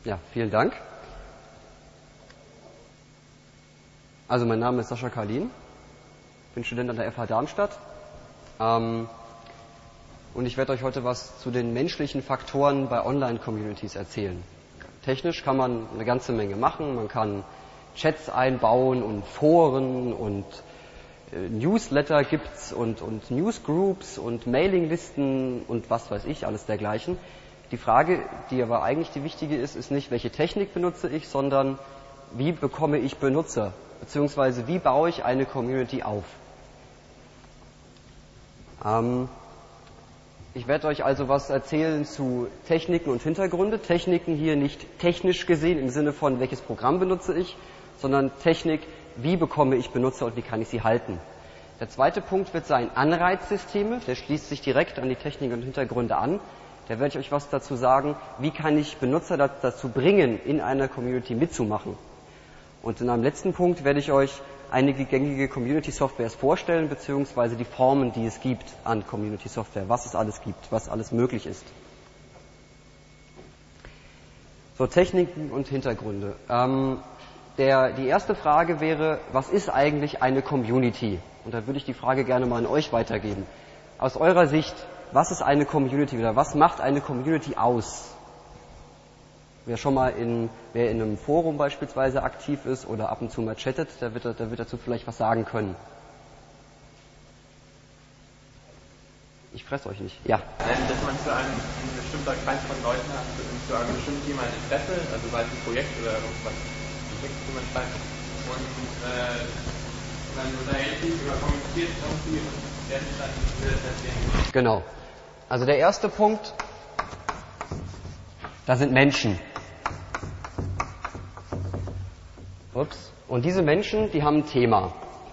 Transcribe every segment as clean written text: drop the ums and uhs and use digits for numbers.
Ja, vielen Dank. Also mein Name ist Sascha Karlin, bin Student an der FH Darmstadt und ich werde euch heute was zu den menschlichen Faktoren bei Online-Communities erzählen. Technisch kann man eine ganze Menge machen, man kann Chats einbauen und Foren und Newsletter gibt's und Newsgroups und Mailinglisten und was weiß ich, alles dergleichen. Die Frage, die aber eigentlich die wichtige ist nicht, welche Technik benutze ich, sondern wie bekomme ich Benutzer, beziehungsweise wie baue ich eine Community auf. Ich werde euch also was erzählen zu Techniken und Hintergründe. Techniken hier nicht technisch gesehen im Sinne von, welches Programm benutze ich, sondern Technik, wie bekomme ich Benutzer und wie kann ich sie halten. Der zweite Punkt wird sein Anreizsysteme, der schließt sich direkt an die Technik und Hintergründe an. Da werde ich euch was dazu sagen, wie kann ich Benutzer dazu bringen, in einer Community mitzumachen. Und in einem letzten Punkt werde ich euch einige gängige Community-Softwares vorstellen, beziehungsweise die Formen, die es gibt an Community-Software, was es alles gibt, was alles möglich ist. So, Techniken und Hintergründe. Die erste Frage wäre, was ist eigentlich eine Community? Und da würde ich die Frage gerne mal an euch weitergeben. Aus eurer Sicht, was ist eine Community oder was macht eine Community aus? Wer schon mal in einem Forum beispielsweise aktiv ist oder ab und zu mal chattet, der wird dazu vielleicht was sagen können. Ich fresse euch nicht. Ja. Dass man für ein bestimmter Kreis von Leuten hat, für ein bestimmtes Thema ein Interesse, also sei es ein Projekt oder irgendwas, wo man schreibt, und dann unterhält sich oder kommuniziert irgendwie und der will das erzählen. Genau. Also der erste Punkt, da sind Menschen. Ups. Und diese Menschen, die haben ein Thema.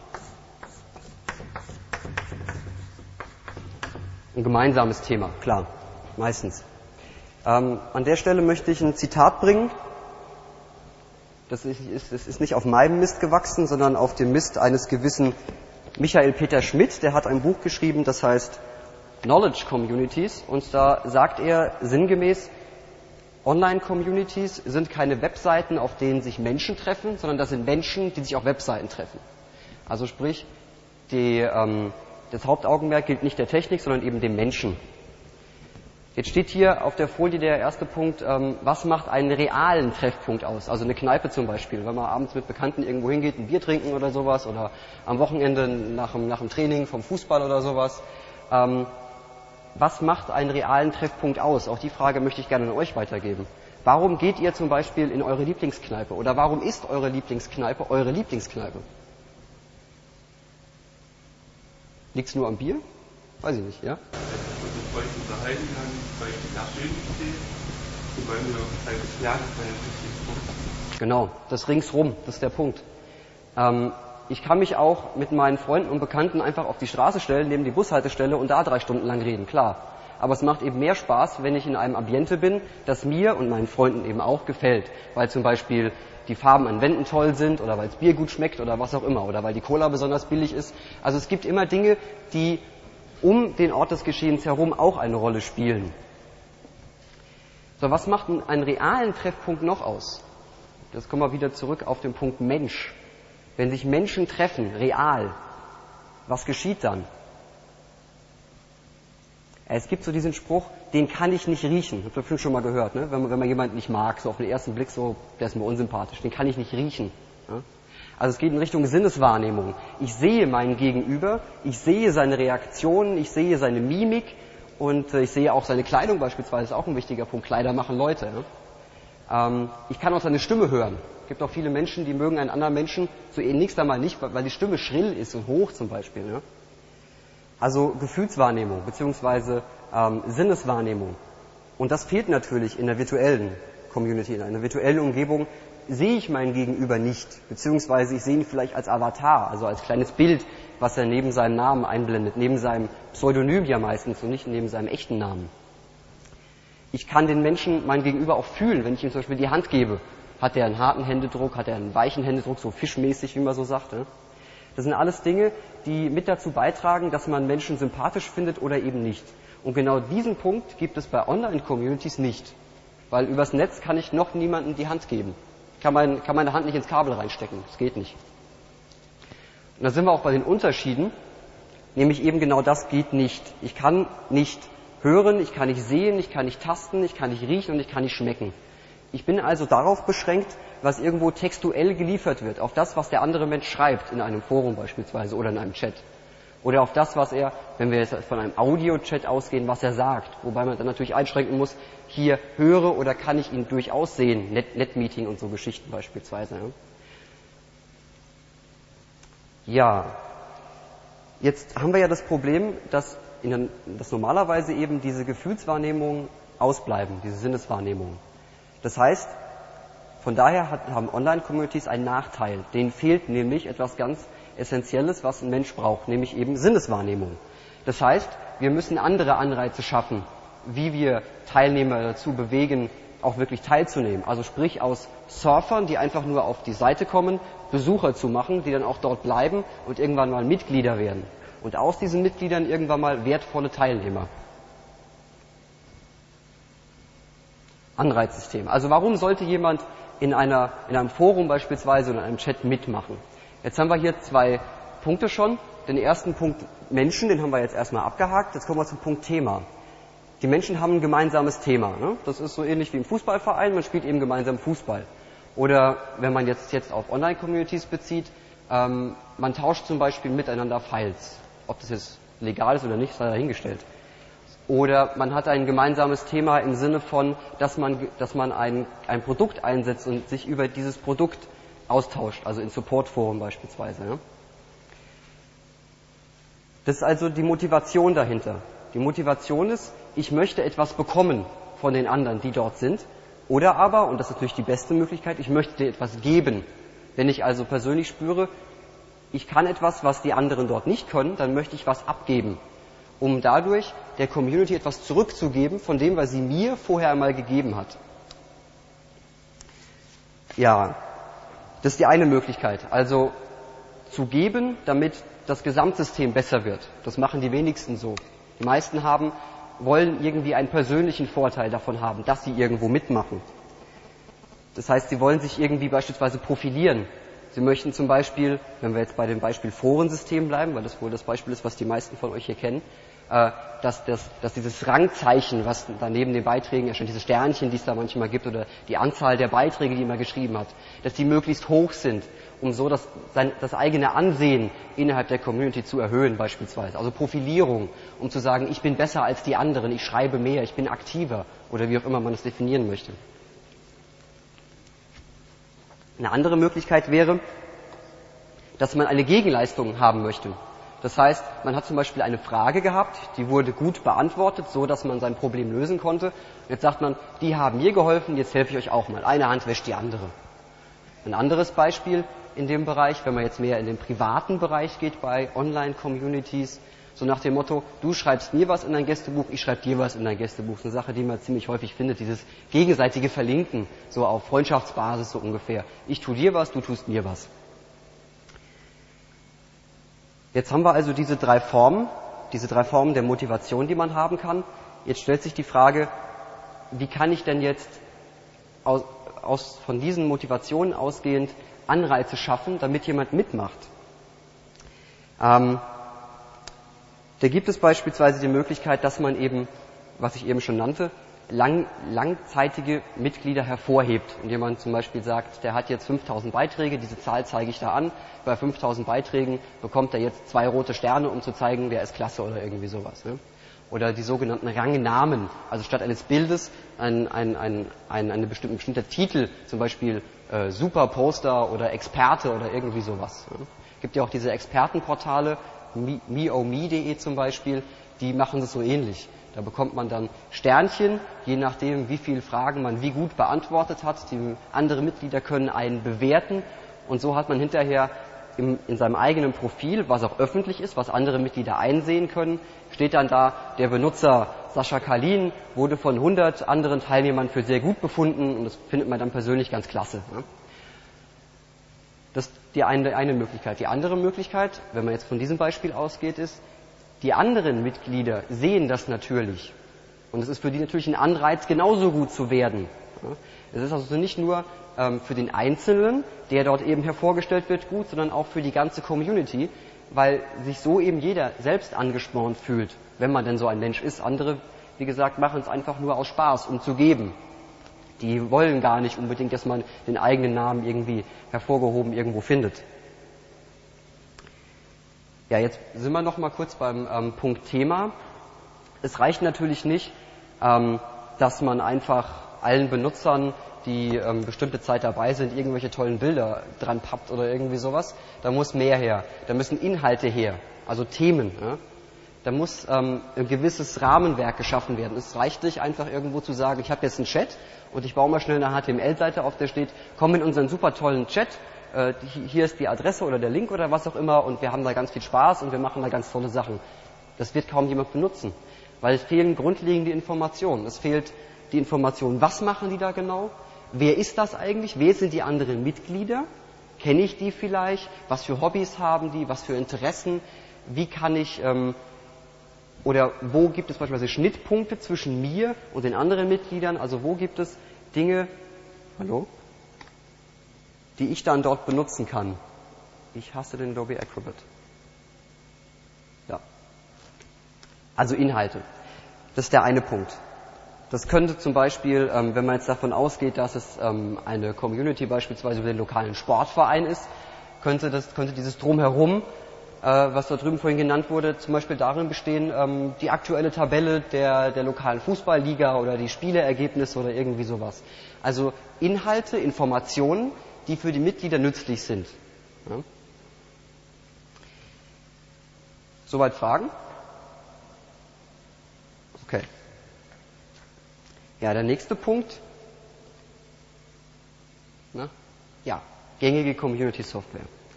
Ein gemeinsames Thema, klar, meistens. An der Stelle möchte ich ein Zitat bringen. Das ist nicht auf meinem Mist gewachsen, sondern auf dem Mist eines gewissen Michael Peter Schmidt. Der hat ein Buch geschrieben, das heißt Knowledge Communities. Und da sagt er sinngemäß, Online-Communities sind keine Webseiten, auf denen sich Menschen treffen, sondern das sind Menschen, die sich auf Webseiten treffen. Also sprich, das Hauptaugenmerk gilt nicht der Technik, sondern eben dem Menschen. Jetzt steht hier auf der Folie der erste Punkt, was macht einen realen Treffpunkt aus? Also eine Kneipe zum Beispiel, wenn man abends mit Bekannten irgendwo hingeht, ein Bier trinken oder sowas, oder am Wochenende nach dem Training vom Fußball oder sowas. Was macht einen realen Treffpunkt aus? Auch die Frage möchte ich gerne an euch weitergeben. Warum geht ihr zum Beispiel in eure Lieblingskneipe? Oder warum ist eure Lieblingskneipe eure Lieblingskneipe? Liegt's nur am Bier? Weiß ich nicht, ja? Weil ich unterhalten kann, weil ich die Nachrichten stehe, weil wir ein kleines Lernen, weil es richtig. Genau, das ringsrum, das ist der Punkt. Ich kann mich auch mit meinen Freunden und Bekannten einfach auf die Straße stellen, neben die Bushaltestelle und da 3 Stunden lang reden, klar. Aber es macht eben mehr Spaß, wenn ich in einem Ambiente bin, das mir und meinen Freunden eben auch gefällt. Weil zum Beispiel die Farben an Wänden toll sind oder weil das Bier gut schmeckt oder was auch immer. Oder weil die Cola besonders billig ist. Also es gibt immer Dinge, die um den Ort des Geschehens herum auch eine Rolle spielen. So, was macht einen realen Treffpunkt noch aus? Das kommen wir wieder zurück auf den Punkt Mensch. Wenn sich Menschen treffen, real, was geschieht dann? Es gibt so diesen Spruch, den kann ich nicht riechen. Habt ihr bestimmt schon mal gehört, ne? Wenn man jemanden nicht mag, so auf den ersten Blick so, der ist mir unsympathisch, den kann ich nicht riechen. Ja? Also es geht in Richtung Sinneswahrnehmung. Ich sehe meinen Gegenüber, ich sehe seine Reaktionen, ich sehe seine Mimik und ich sehe auch seine Kleidung beispielsweise, ist auch ein wichtiger Punkt. Kleider machen Leute. Ne? Ich kann auch seine Stimme hören. Es gibt auch viele Menschen, die mögen einen anderen Menschen zunächst einmal nicht, weil die Stimme schrill ist und hoch zum Beispiel. Ne? Also Gefühlswahrnehmung bzw. Sinneswahrnehmung. Und das fehlt natürlich in der virtuellen Community, in einer virtuellen Umgebung. Sehe ich meinen Gegenüber nicht, beziehungsweise ich sehe ihn vielleicht als Avatar, also als kleines Bild, was er neben seinem Namen einblendet, neben seinem Pseudonym ja meistens und nicht neben seinem echten Namen. Ich kann den Menschen, mein Gegenüber, auch fühlen, wenn ich ihm zum Beispiel die Hand gebe. Hat er einen harten Händedruck, hat er einen weichen Händedruck, so fischmäßig, wie man so sagt. Ne? Das sind alles Dinge, die mit dazu beitragen, dass man Menschen sympathisch findet oder eben nicht. Und genau diesen Punkt gibt es bei Online-Communities nicht. weil übers Netz kann ich noch niemandem die Hand geben. Kann meine Hand nicht ins Kabel reinstecken, das geht nicht. Und da sind wir auch bei den Unterschieden, nämlich eben genau das geht nicht. Ich kann nicht hören, ich kann nicht sehen, ich kann nicht tasten, ich kann nicht riechen und ich kann nicht schmecken. Ich bin also darauf beschränkt, was irgendwo textuell geliefert wird, auf das, was der andere Mensch schreibt, in einem Forum beispielsweise oder in einem Chat. Oder auf das, was er, wenn wir jetzt von einem Audio-Chat ausgehen, was er sagt. Wobei man dann natürlich einschränken muss, hier höre oder kann ich ihn durchaus sehen. Net-Meeting und so Geschichten beispielsweise. Ja, jetzt haben wir ja das Problem, dass normalerweise eben diese Gefühlswahrnehmungen ausbleiben, diese Sinneswahrnehmungen. Das heißt, von daher haben Online-Communities einen Nachteil. Denen fehlt nämlich etwas ganz Essentielles, was ein Mensch braucht, nämlich eben Sinneswahrnehmung. Das heißt, wir müssen andere Anreize schaffen, wie wir Teilnehmer dazu bewegen, auch wirklich teilzunehmen. Also sprich aus Surfern, die einfach nur auf die Seite kommen, Besucher zu machen, die dann auch dort bleiben und irgendwann mal Mitglieder werden. Und aus diesen Mitgliedern irgendwann mal wertvolle Teilnehmer. Anreizsystem. Also warum sollte jemand in einem Forum beispielsweise oder in einem Chat mitmachen? Jetzt haben wir hier 2 Punkte schon. Den ersten Punkt Menschen, den haben wir jetzt erstmal abgehakt. Jetzt kommen wir zum Punkt Thema. Die Menschen haben ein gemeinsames Thema. Ne? Das ist so ähnlich wie im Fußballverein, man spielt eben gemeinsam Fußball. Oder wenn man jetzt auf Online-Communities bezieht, man tauscht zum Beispiel miteinander Files. Ob das jetzt legal ist oder nicht, sei dahingestellt. Oder man hat ein gemeinsames Thema im Sinne von, dass man ein Produkt einsetzt und sich über dieses Produkt austauscht, also in Supportforen beispielsweise. Ja? Das ist also die Motivation dahinter. Die Motivation ist, ich möchte etwas bekommen von den anderen, die dort sind. Oder aber, und das ist natürlich die beste Möglichkeit, ich möchte dir etwas geben. Wenn ich also persönlich spüre, ich kann etwas, was die anderen dort nicht können, dann möchte ich was abgeben, um dadurch der Community etwas zurückzugeben von dem, was sie mir vorher einmal gegeben hat. Ja, das ist die eine Möglichkeit. Also zu geben, damit das Gesamtsystem besser wird. Das machen die wenigsten so. Die meisten wollen irgendwie einen persönlichen Vorteil davon haben, dass sie irgendwo mitmachen. Das heißt, sie wollen sich irgendwie beispielsweise profilieren. Sie möchten zum Beispiel, wenn wir jetzt bei dem Beispiel Forensystem bleiben, weil das wohl das Beispiel ist, was die meisten von euch hier kennen, dass dieses Rangzeichen, was da neben den Beiträgen erscheint, diese Sternchen, die es da manchmal gibt, oder die Anzahl der Beiträge, die man geschrieben hat, dass die möglichst hoch sind, um so das eigene Ansehen innerhalb der Community zu erhöhen beispielsweise. Also Profilierung, um zu sagen, ich bin besser als die anderen, ich schreibe mehr, ich bin aktiver oder wie auch immer man es definieren möchte. Eine andere Möglichkeit wäre, dass man eine Gegenleistung haben möchte. Das heißt, man hat zum Beispiel eine Frage gehabt, die wurde gut beantwortet, so dass man sein Problem lösen konnte. Jetzt sagt man, die haben mir geholfen, jetzt helfe ich euch auch mal. Eine Hand wäscht die andere. Ein anderes Beispiel in dem Bereich, wenn man jetzt mehr in den privaten Bereich geht bei Online-Communities, so nach dem Motto, du schreibst mir was in dein Gästebuch, ich schreibe dir was in dein Gästebuch. Eine Sache, die man ziemlich häufig findet, dieses gegenseitige Verlinken, so auf Freundschaftsbasis so ungefähr. Ich tue dir was, du tust mir was. Jetzt haben wir also diese 3 Formen der Motivation, die man haben kann. Jetzt stellt sich die Frage, wie kann ich denn jetzt von diesen Motivationen ausgehend Anreize schaffen, damit jemand mitmacht? Da gibt es beispielsweise die Möglichkeit, dass man eben, was ich eben schon nannte, langzeitige Mitglieder hervorhebt, indem man zum Beispiel sagt, der hat jetzt 5000 Beiträge, diese Zahl zeige ich da an, bei 5000 Beiträgen bekommt er jetzt 2 rote Sterne, um zu zeigen, der ist klasse oder irgendwie sowas. Ne? Oder die sogenannten Rangnamen, also statt eines Bildes ein bestimmter Titel, zum Beispiel Superposter oder Experte oder irgendwie sowas. Ne? Gibt ja auch diese Expertenportale, me.de zum Beispiel, die machen das so ähnlich. Da bekommt man dann Sternchen, je nachdem, wie viele Fragen man wie gut beantwortet hat. Die andere Mitglieder können einen bewerten und so hat man hinterher in seinem eigenen Profil, was auch öffentlich ist, was andere Mitglieder einsehen können, steht dann da, der Benutzer Sascha Kalin wurde von 100 anderen Teilnehmern für sehr gut befunden und das findet man dann persönlich ganz klasse. Ne? Das ist die eine Möglichkeit. Die andere Möglichkeit, wenn man jetzt von diesem Beispiel ausgeht, ist, die anderen Mitglieder sehen das natürlich. Und es ist für die natürlich ein Anreiz, genauso gut zu werden. Ja. Es ist also nicht nur für den Einzelnen, der dort eben hervorgestellt wird, gut, sondern auch für die ganze Community, weil sich so eben jeder selbst angespornt fühlt, wenn man denn so ein Mensch ist. Andere, wie gesagt, machen es einfach nur aus Spaß, um zu geben. Die wollen gar nicht unbedingt, dass man den eigenen Namen irgendwie hervorgehoben irgendwo findet. Ja, jetzt sind wir noch mal kurz beim Punkt Thema. Es reicht natürlich nicht, dass man einfach allen Benutzern, die bestimmte Zeit dabei sind, irgendwelche tollen Bilder dran pappt oder irgendwie sowas. Da muss mehr her. Da müssen Inhalte her, also Themen. Ja? Da muss ein gewisses Rahmenwerk geschaffen werden. Es reicht nicht einfach irgendwo zu sagen, ich habe jetzt einen Chat und ich baue mal schnell eine HTML-Seite, auf der steht, komm in unseren super tollen Chat, hier ist die Adresse oder der Link oder was auch immer und wir haben da ganz viel Spaß und wir machen da ganz tolle Sachen. Das wird kaum jemand benutzen, weil es fehlen grundlegende Informationen. Es fehlt die Information, was machen die da genau? Wer ist das eigentlich? Wer sind die anderen Mitglieder? Kenne ich die vielleicht? Was für Hobbys haben die? Was für Interessen? Wie kann ich oder wo gibt es beispielsweise Schnittpunkte zwischen mir und den anderen Mitgliedern? Also wo gibt es Dinge, die ich dann dort benutzen kann? Ich hasse den Adobe Acrobat. Ja. Also Inhalte. Das ist der eine Punkt. Das könnte zum Beispiel, wenn man jetzt davon ausgeht, dass es eine Community beispielsweise über den lokalen Sportverein ist, könnte dieses Drumherum, was da drüben vorhin genannt wurde, zum Beispiel darin bestehen, die aktuelle Tabelle der lokalen Fußballliga oder die Spielergebnisse oder irgendwie sowas. Also Inhalte, Informationen, die für die Mitglieder nützlich sind. Ja. Soweit Fragen? Okay. Ja, der nächste Punkt. Ja, gängige Community-Software.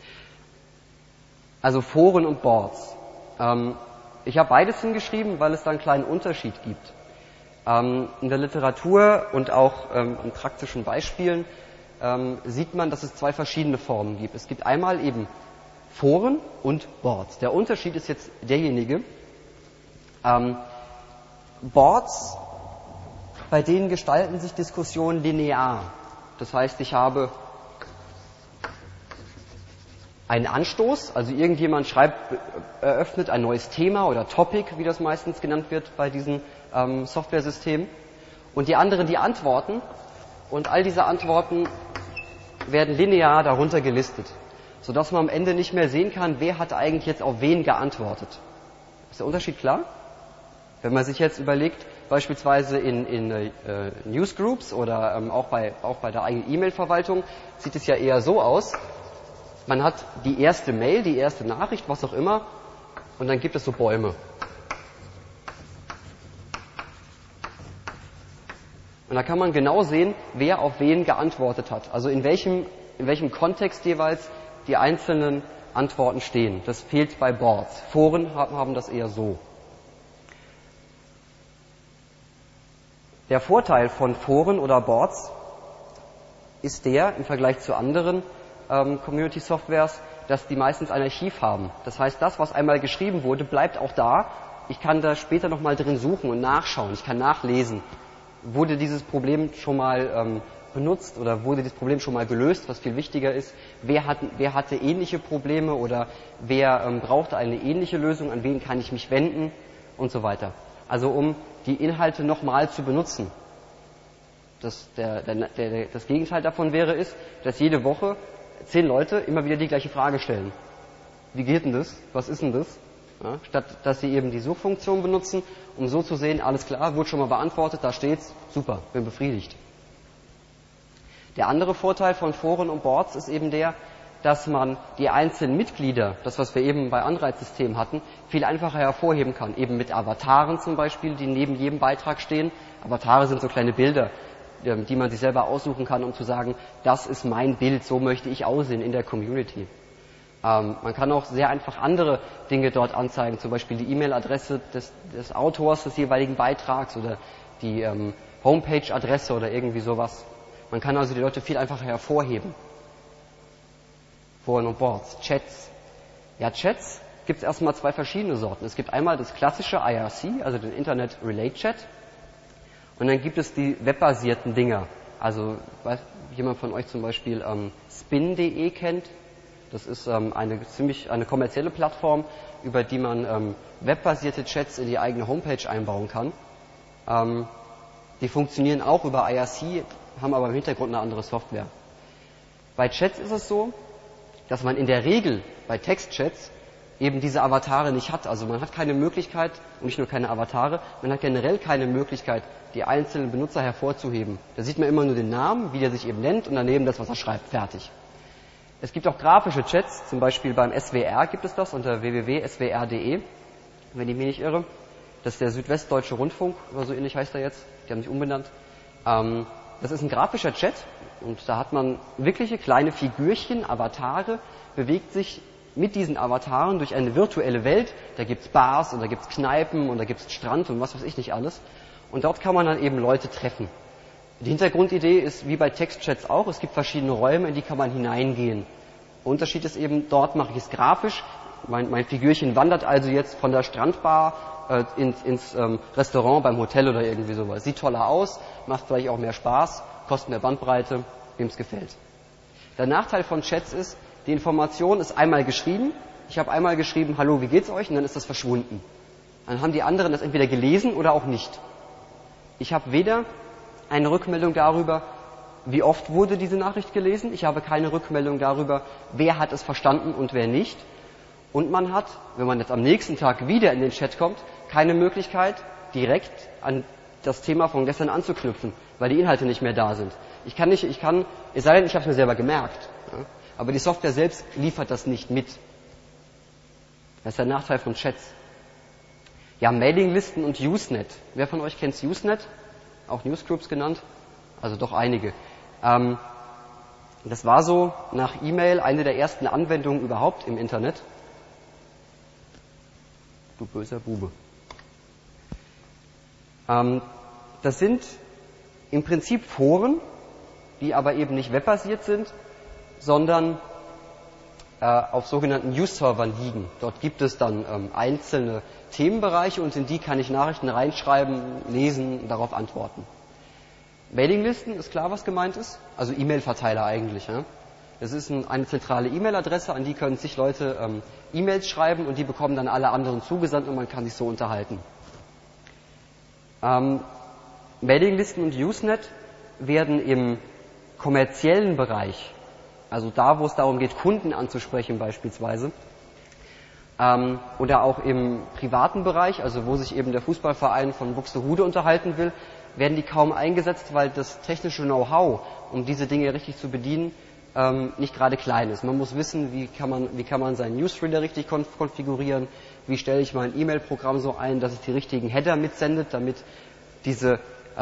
Also Foren und Boards. Ich habe beides hingeschrieben, weil es da einen kleinen Unterschied gibt. In der Literatur und auch an praktischen Beispielen sieht man, dass es zwei verschiedene Formen gibt. Es gibt einmal eben Foren und Boards. Der Unterschied ist jetzt derjenige, Boards, bei denen gestalten sich Diskussionen linear. Das heißt, ich habe einen Anstoß, also irgendjemand eröffnet ein neues Thema oder Topic, wie das meistens genannt wird bei diesen Softwaresystemen, und die anderen, die antworten, und all diese Antworten werden linear darunter gelistet, sodass man am Ende nicht mehr sehen kann, wer hat eigentlich jetzt auf wen geantwortet. Ist der Unterschied klar? Wenn man sich jetzt überlegt, beispielsweise in Newsgroups oder auch bei der eigenen E-Mail-Verwaltung, sieht es ja eher so aus, man hat die erste Mail, die erste Nachricht, was auch immer, und dann gibt es so Bäume. Und da kann man genau sehen, wer auf wen geantwortet hat. Also in welchem Kontext jeweils die einzelnen Antworten stehen. Das fehlt bei Boards. Foren haben das eher so. Der Vorteil von Foren oder Boards ist der, im Vergleich zu anderen Community-Softwares, dass die meistens ein Archiv haben. Das heißt, das, was einmal geschrieben wurde, bleibt auch da. Ich kann da später nochmal drin suchen und nachschauen. Ich kann nachlesen. Wurde dieses Problem schon mal benutzt oder wurde das Problem schon mal gelöst, was viel wichtiger ist? Wer hatte ähnliche Probleme oder wer brauchte eine ähnliche Lösung? An wen kann ich mich wenden? Und so weiter. Also um die Inhalte nochmal zu benutzen. Das Gegenteil davon ist, dass jede Woche 10 Leute immer wieder die gleiche Frage stellen. Wie geht denn das? Was ist denn das? Ja, statt dass sie eben die Suchfunktion benutzen, um so zu sehen, alles klar, wurde schon mal beantwortet, da steht's, super, bin befriedigt. Der andere Vorteil von Foren und Boards ist eben der, dass man die einzelnen Mitglieder, das was wir eben bei Anreizsystemen hatten, viel einfacher hervorheben kann. Eben mit Avataren zum Beispiel, die neben jedem Beitrag stehen. Avatare sind so kleine Bilder, die man sich selber aussuchen kann, um zu sagen, das ist mein Bild, so möchte ich aussehen in der Community. Man kann auch sehr einfach andere Dinge dort anzeigen, zum Beispiel die E-Mail-Adresse des Autors des jeweiligen Beitrags oder die Homepage-Adresse oder irgendwie sowas. Man kann also die Leute viel einfacher hervorheben. Foren und Boards. Chats. Ja, Chats gibt es erstmal zwei verschiedene Sorten. Es gibt einmal das klassische IRC, also den Internet Relay Chat. Und dann gibt es die webbasierten Dinger. Also, weiß jemand von euch zum Beispiel spin.de kennt? Das ist eine kommerzielle Plattform, über die man webbasierte Chats in die eigene Homepage einbauen kann. Die funktionieren auch über IRC, haben aber im Hintergrund eine andere Software. Bei Chats ist es so, dass man in der Regel bei Textchats eben diese Avatare nicht hat. Also man hat keine Möglichkeit, und nicht nur keine Avatare, man hat generell keine Möglichkeit, die einzelnen Benutzer hervorzuheben. Da sieht man immer nur den Namen, wie der sich eben nennt, und daneben das, was er schreibt, fertig. Es gibt auch grafische Chats, zum Beispiel beim SWR gibt es das unter www.swr.de, wenn ich mich nicht irre. Das ist der Südwestdeutsche Rundfunk, oder so ähnlich heißt er jetzt, die haben sich umbenannt. Das ist ein grafischer Chat und da hat man wirkliche kleine Figürchen, Avatare, bewegt sich mit diesen Avataren durch eine virtuelle Welt. Da gibt's Bars und da gibt's Kneipen und da gibt's Strand und was weiß ich nicht alles. Und dort kann man dann eben Leute treffen. Die Hintergrundidee ist wie bei Textchats auch, es gibt verschiedene Räume, in die kann man hineingehen. Unterschied ist eben, dort mache ich es grafisch. Mein Figürchen wandert also jetzt von der Strandbar ins Restaurant beim Hotel oder irgendwie sowas. Sieht toller aus, macht vielleicht auch mehr Spaß, kostet mehr Bandbreite, wem es gefällt. Der Nachteil von Chats ist, die Information ist einmal geschrieben. Ich habe einmal geschrieben, hallo, wie geht's euch? Und dann ist das verschwunden. Dann haben die anderen das entweder gelesen oder auch nicht. Ich habe weder eine Rückmeldung darüber, wie oft wurde diese Nachricht gelesen. Ich habe keine Rückmeldung darüber, wer hat es verstanden und wer nicht. Und man hat, wenn man jetzt am nächsten Tag wieder in den Chat kommt, keine Möglichkeit, direkt an das Thema von gestern anzuknüpfen, weil die Inhalte nicht mehr da sind. Es sei denn, ich habe es mir selber gemerkt. Ja? Aber die Software selbst liefert das nicht mit. Das ist der Nachteil von Chats. Ja, Mailinglisten und Usenet. Wer von euch kennt Usenet? Auch Newsgroups genannt? Also doch einige. Das war so nach E-Mail eine der ersten Anwendungen überhaupt im Internet. Du böser Bube. Das sind im Prinzip Foren, die aber eben nicht webbasiert sind, sondern auf sogenannten News-Servern liegen. Dort gibt es dann einzelne Themenbereiche und in die kann ich Nachrichten reinschreiben, lesen, darauf antworten. Mailinglisten, ist klar, was gemeint ist? Also E-Mail-Verteiler eigentlich. Ja? Das ist eine zentrale E-Mail-Adresse, an die können sich Leute E-Mails schreiben und die bekommen dann alle anderen zugesandt und man kann sich so unterhalten. Mailinglisten und Usenet werden im kommerziellen Bereich, also da, wo es darum geht, Kunden anzusprechen beispielsweise, oder auch im privaten Bereich, also wo sich eben der Fußballverein von Buxtehude unterhalten will, werden die kaum eingesetzt, weil das technische Know-how, um diese Dinge richtig zu bedienen, nicht gerade klein ist. Man muss wissen, wie kann man seinen Newsreader richtig konfigurieren, wie stelle ich mein E-Mail-Programm so ein, dass es die richtigen Header mitsendet, damit diese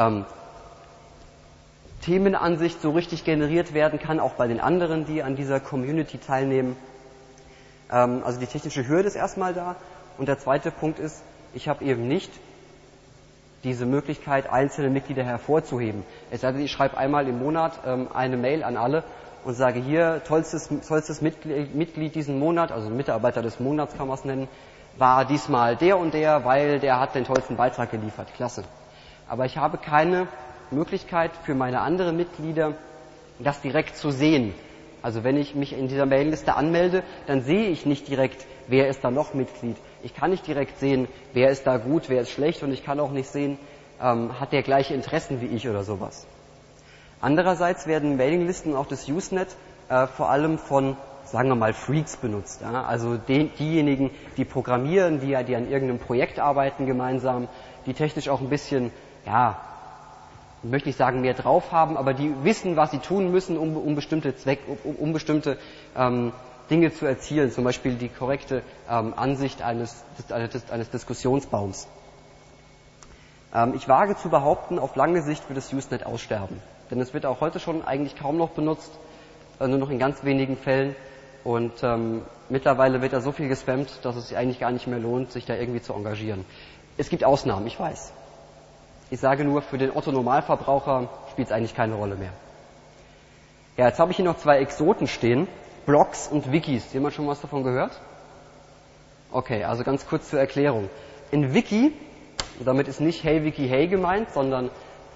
Themenansicht so richtig generiert werden kann, auch bei den anderen, die an dieser Community teilnehmen. Also die technische Hürde ist erstmal da. Und der zweite Punkt ist, ich habe eben nicht diese Möglichkeit, einzelne Mitglieder hervorzuheben. Es sei denn, ich schreibe einmal im Monat eine Mail an alle und sage hier, tollstes Mitglied diesen Monat, also Mitarbeiter des Monats kann man es nennen, war diesmal der und der, weil der hat den tollsten Beitrag geliefert. Klasse. Aber ich habe keine Möglichkeit für meine anderen Mitglieder, das direkt zu sehen. Also wenn ich mich in dieser Mailingliste anmelde, dann sehe ich nicht direkt, wer ist da noch Mitglied. Ich kann nicht direkt sehen, wer ist da gut, wer ist schlecht und ich kann auch nicht sehen, hat der gleiche Interessen wie ich oder sowas. Andererseits werden Mailinglisten und auch das Usenet vor allem von, sagen wir mal, Freaks benutzt. Ja? Also diejenigen, die programmieren, die an irgendeinem Projekt arbeiten gemeinsam, die technisch auch ein bisschen, ja, ich möchte nicht sagen mehr drauf haben, aber die wissen, was sie tun müssen, um bestimmte Dinge zu erzielen, zum Beispiel die korrekte Ansicht eines Diskussionsbaums. Ich wage zu behaupten, auf lange Sicht wird das Usenet aussterben. Denn es wird auch heute schon eigentlich kaum noch benutzt, nur noch in ganz wenigen Fällen. Und mittlerweile wird da so viel gespammt, dass es sich eigentlich gar nicht mehr lohnt, sich da irgendwie zu engagieren. Es gibt Ausnahmen, ich weiß. Ich sage nur, für den Otto-Normalverbraucher spielt es eigentlich keine Rolle mehr. Ja, jetzt habe ich hier noch zwei Exoten stehen. Blogs und Wikis. Jemand schon was davon gehört? Okay, also ganz kurz zur Erklärung. In Wiki, damit ist nicht Hey Wiki Hey gemeint, sondern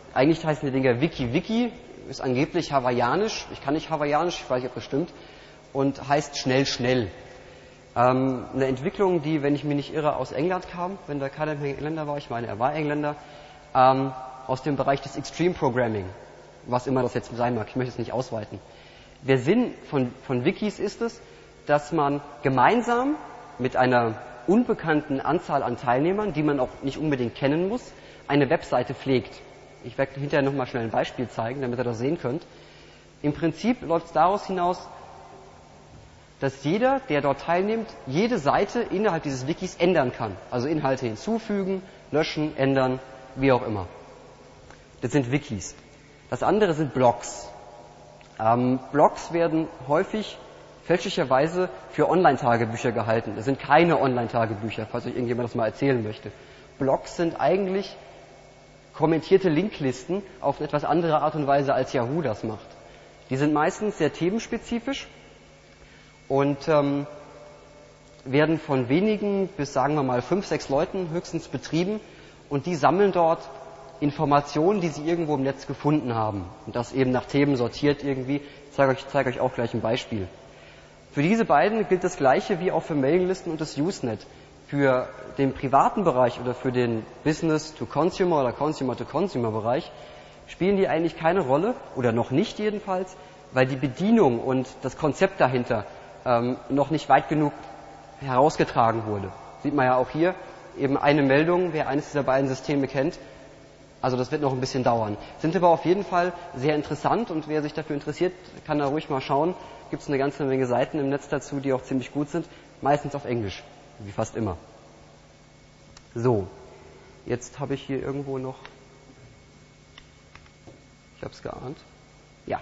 Eigentlich heißen die Dinger Wiki, ist angeblich hawaiianisch, ich kann nicht hawaiianisch, ich weiß nicht, ob das stimmt, und heißt schnell. Eine Entwicklung, die, wenn ich mich nicht irre, aus England kam, wenn da keiner mehr Engländer war, ich meine, er war Engländer, aus dem Bereich des Extreme Programming, was immer das jetzt sein mag, ich möchte es nicht ausweiten. Der Sinn von Wikis ist es, dass man gemeinsam mit einer unbekannten Anzahl an Teilnehmern, die man auch nicht unbedingt kennen muss, eine Webseite pflegt. Ich werde hinterher nochmal schnell ein Beispiel zeigen, damit ihr das sehen könnt. Im Prinzip läuft es daraus hinaus, dass jeder, der dort teilnimmt, jede Seite innerhalb dieses Wikis ändern kann. Also Inhalte hinzufügen, löschen, ändern, wie auch immer. Das sind Wikis. Das andere sind Blogs. Blogs werden häufig fälschlicherweise für Online-Tagebücher gehalten. Das sind keine Online-Tagebücher, falls euch irgendjemand das mal erzählen möchte. Blogs sind eigentlich kommentierte Linklisten auf eine etwas andere Art und Weise, als Yahoo das macht. Die sind meistens sehr themenspezifisch und werden von wenigen bis, sagen wir mal, 5, 6 Leuten höchstens betrieben und die sammeln dort Informationen, die sie irgendwo im Netz gefunden haben und das eben nach Themen sortiert irgendwie. Ich zeige euch auch gleich ein Beispiel. Für diese beiden gilt das Gleiche wie auch für Mailinglisten und das Usenet. Für den privaten Bereich oder für den Business-to-Consumer oder Consumer-to-Consumer-Bereich spielen die eigentlich keine Rolle, oder noch nicht jedenfalls, weil die Bedienung und das Konzept dahinter noch nicht weit genug herausgetragen wurde. Sieht man ja auch hier, eben eine Meldung, wer eines dieser beiden Systeme kennt. Also das wird noch ein bisschen dauern. Sind aber auf jeden Fall sehr interessant und wer sich dafür interessiert, kann da ruhig mal schauen. Gibt es eine ganze Menge Seiten im Netz dazu, die auch ziemlich gut sind, meistens auf Englisch. Wie fast immer. So, jetzt habe ich hier irgendwo noch, ich habe es geahnt, ja.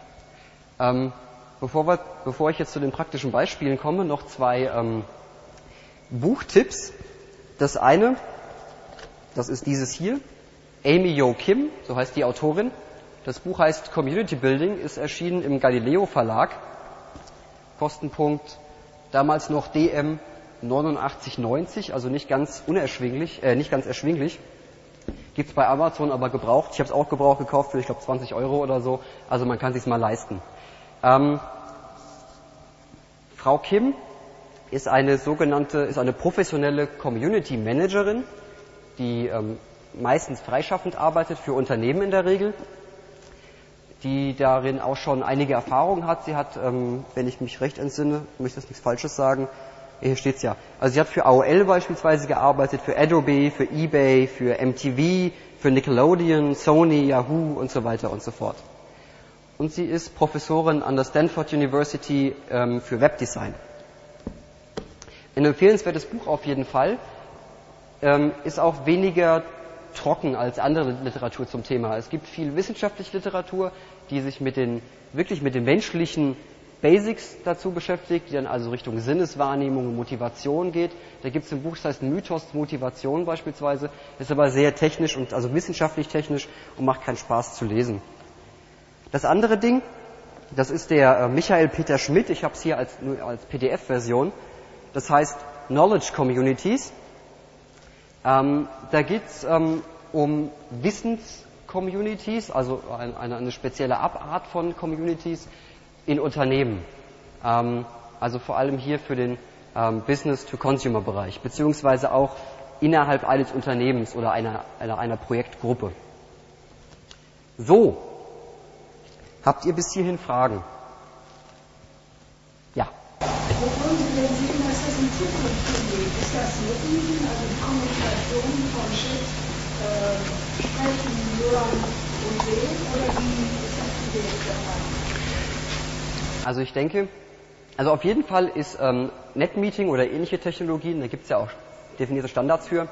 Bevor ich jetzt zu den praktischen Beispielen komme, noch 2 Buchtipps. Das eine, das ist dieses hier, Amy Jo Kim, so heißt die Autorin. Das Buch heißt Community Building, ist erschienen im Galileo Verlag. Kostenpunkt damals noch DM 89,90, also nicht ganz erschwinglich. Gibt's bei Amazon aber gebraucht. Ich habe es auch gebraucht gekauft für, ich glaube, 20 € oder so. Also man kann es sich mal leisten. Frau Kim ist eine professionelle Community Managerin, die meistens freischaffend arbeitet, für Unternehmen in der Regel, die darin auch schon einige Erfahrungen hat. Sie hat, wenn ich mich recht entsinne, möchte ich nichts Falsches sagen, hier steht's ja. Also sie hat für AOL beispielsweise gearbeitet, für Adobe, für eBay, für MTV, für Nickelodeon, Sony, Yahoo und so weiter und so fort. Und sie ist Professorin an der Stanford University für Webdesign. Ein empfehlenswertes Buch auf jeden Fall, ist auch weniger trocken als andere Literatur zum Thema. Es gibt viel wissenschaftliche Literatur, die sich wirklich mit den menschlichen Basics dazu beschäftigt, die dann also Richtung Sinneswahrnehmung und Motivation geht. Da gibt es ein Buch, das heißt Mythos Motivation beispielsweise, ist aber sehr technisch und also wissenschaftlich technisch und macht keinen Spaß zu lesen. Das andere Ding, das ist der Michael Peter Schmidt, ich habe es hier als PDF-Version, das heißt Knowledge Communities. Da geht es um Wissenscommunities, also eine spezielle Abart von Communities in Unternehmen. Also vor allem hier für den Business-to-Consumer-Bereich, beziehungsweise auch innerhalb eines Unternehmens oder einer Projektgruppe. So, habt ihr bis hierhin Fragen? Ja. Wovon Sie denn sehen, dass das in Zukunft geht? Ist das Nutzen, also Kommunikation von Schritt, Sprechen, Hören und Sehen, oder wie beschäftigen Sie sich dabei? Also ich denke, auf jeden Fall ist NetMeeting oder ähnliche Technologien, da gibt es ja auch definierte Standards für,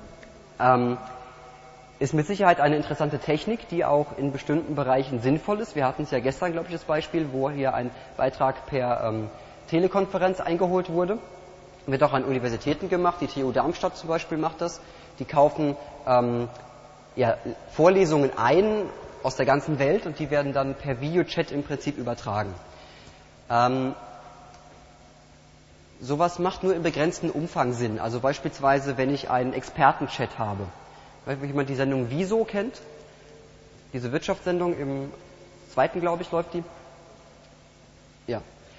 ist mit Sicherheit eine interessante Technik, die auch in bestimmten Bereichen sinnvoll ist. Wir hatten es ja gestern, glaube ich, das Beispiel, wo hier ein Beitrag per Telekonferenz eingeholt wurde. Wird auch an Universitäten gemacht. Die TU Darmstadt zum Beispiel macht das. Die kaufen Vorlesungen ein aus der ganzen Welt und die werden dann per Videochat im Prinzip übertragen. Sowas macht nur im begrenzten Umfang Sinn. Also beispielsweise, wenn ich einen Expertenchat habe. Weil jemand die Sendung Wieso kennt, diese Wirtschaftssendung im 2., glaube ich, läuft die. Ja.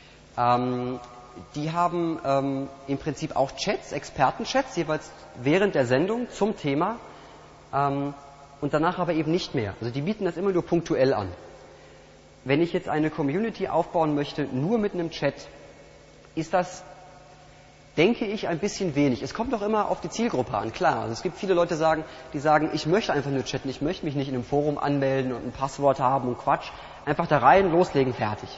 Die haben im Prinzip auch Chats, Expertenchats, jeweils während der Sendung zum Thema und danach aber eben nicht mehr. Also die bieten das immer nur punktuell an. Wenn ich jetzt eine Community aufbauen möchte, nur mit einem Chat, ist das, denke ich, ein bisschen wenig. Es kommt doch immer auf die Zielgruppe an, klar. Also es gibt viele Leute, die sagen, ich möchte einfach nur chatten, ich möchte mich nicht in einem Forum anmelden und ein Passwort haben und Quatsch. Einfach da rein, loslegen, fertig.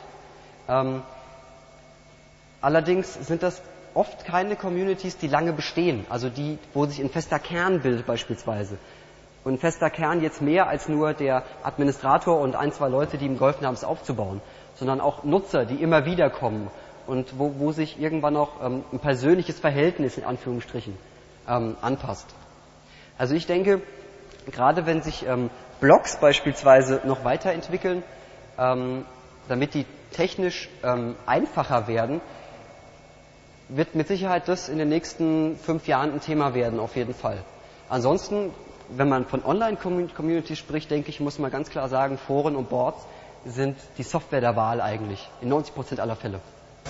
Allerdings sind das oft keine Communities, die lange bestehen. Also die, wo sich ein fester Kern bildet beispielsweise. Und ein fester Kern jetzt mehr als nur der Administrator und 1, 2 Leute, die ihm geholfen haben, es aufzubauen. Sondern auch Nutzer, die immer wieder kommen. Und wo sich irgendwann noch ein persönliches Verhältnis in Anführungsstrichen anpasst. Also ich denke, gerade wenn sich Blogs beispielsweise noch weiterentwickeln, damit die technisch einfacher werden, wird mit Sicherheit das in den nächsten 5 Jahren ein Thema werden, auf jeden Fall. Ansonsten, wenn man von Online-Communities spricht, denke ich, muss man ganz klar sagen, Foren und Boards sind die Software der Wahl eigentlich, in 90% aller Fälle.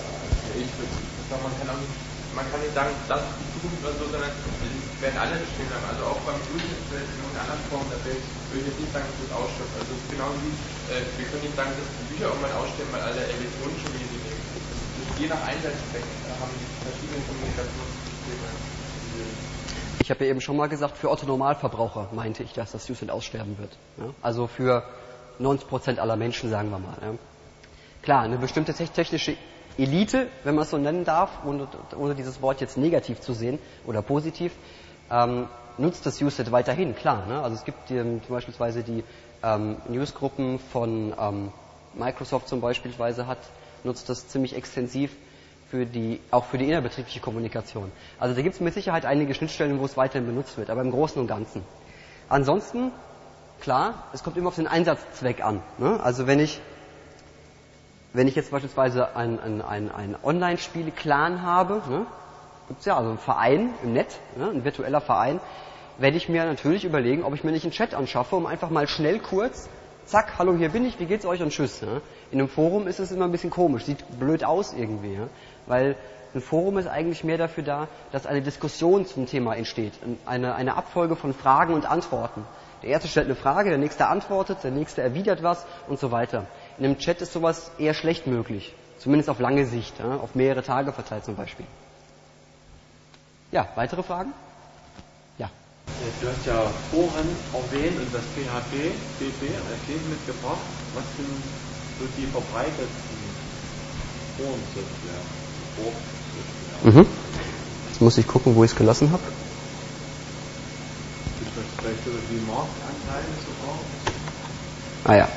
Man kann nicht sagen, das ist die Zukunft oder so, sondern es werden alle bestehen bleiben. Also auch beim Bluetooth in irgendeiner anderen Form der Welt würde ich jetzt nicht sagen, dass das ausstirbt. Also es ist genau wie, wir können nicht sagen, dass die Bücher irgendwann aussterben, weil alle elektronischen Medien nehmen. Je nach Einsatzzweck haben die verschiedenen Kommunikationssysteme. Ich habe ja eben schon mal gesagt, für Otto-Normalverbraucher meinte ich, dass das Usenet aussterben wird. Ja? Also für 90% aller Menschen, sagen wir mal. Ja? Klar, eine bestimmte technische Elite, wenn man es so nennen darf, ohne dieses Wort jetzt negativ zu sehen oder positiv, nutzt das Usenet weiterhin, klar. Ne? Also es gibt zum beispielsweise die Newsgruppen von Microsoft zum Beispiel nutzt das ziemlich extensiv auch für die innerbetriebliche Kommunikation. Also da gibt es mit Sicherheit einige Schnittstellen, wo es weiterhin benutzt wird, aber im Großen und Ganzen. Ansonsten, klar, es kommt immer auf den Einsatzzweck an. Ne? Also wenn ich jetzt beispielsweise ein Online-Spiele-Clan habe, ne, gibt's ja also einen Verein im Netz, ne, ein virtueller Verein, werde ich mir natürlich überlegen, ob ich mir nicht einen Chat anschaffe, um einfach mal schnell kurz, zack, hallo, hier bin ich, wie geht's euch und tschüss. Ne. In einem Forum ist es immer ein bisschen komisch, sieht blöd aus irgendwie, ja, weil ein Forum ist eigentlich mehr dafür da, dass eine Diskussion zum Thema entsteht, eine Abfolge von Fragen und Antworten. Der erste stellt eine Frage, der nächste antwortet, der nächste erwidert was und so weiter. In einem Chat ist sowas eher schlecht möglich. Zumindest auf lange Sicht, ja, auf mehrere Tage verteilt zum Beispiel. Ja, weitere Fragen? Ja. Du hast ja Foren erwähnt und das PHP mitgebracht. Was sind so die verbreitetsten Forensoftware? Jetzt muss ich gucken, wo ich es gelassen habe. Ist das vielleicht so die Marktanteile sogar? Ah ja.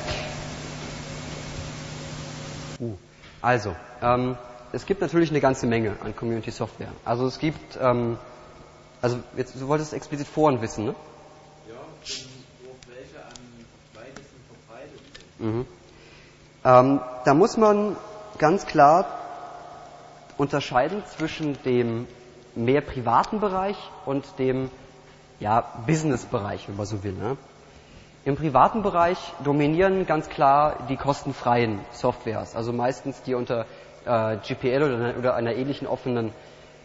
Also, es gibt natürlich eine ganze Menge an Community-Software. Also es gibt, du wolltest explizit Foren wissen, ne? Ja, welche am weitesten verbreitet sind. Da muss man ganz klar unterscheiden zwischen dem mehr privaten Bereich und dem Business-Bereich, wenn man so will. Ne? Im privaten Bereich dominieren ganz klar die kostenfreien Softwares, also meistens die unter GPL oder einer ähnlichen offenen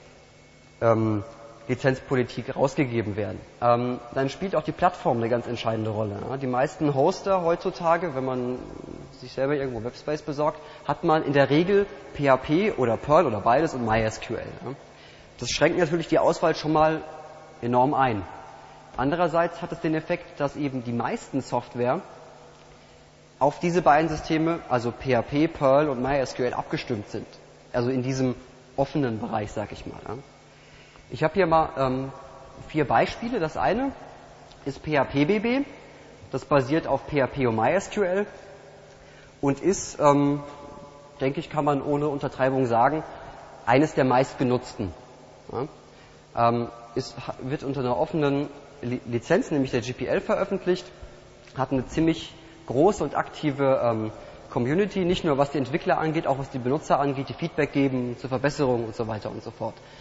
Lizenzpolitik rausgegeben werden. Dann spielt auch die Plattform eine ganz entscheidende Rolle. Ne? Die meisten Hoster heutzutage, wenn man sich selber irgendwo Webspace besorgt, hat man in der Regel PHP oder Perl oder beides und MySQL. Ne? Das schränkt natürlich die Auswahl schon mal enorm ein. Andererseits hat es den Effekt, dass eben die meisten Software auf diese beiden Systeme, also PHP, Perl und MySQL, abgestimmt sind. Also in diesem offenen Bereich, sag ich mal. Ja. Ich habe hier mal 4 Beispiele. Das eine ist PHPBB. Das basiert auf PHP und MySQL und ist, denke ich, kann man ohne Untertreibung sagen, eines der meistgenutzten. Ja. Wird unter einer offenen Lizenz, nämlich der GPL, veröffentlicht, hat eine ziemlich große und aktive Community, nicht nur was die Entwickler angeht, auch was die Benutzer angeht, die Feedback geben zur Verbesserung und so weiter und so fort.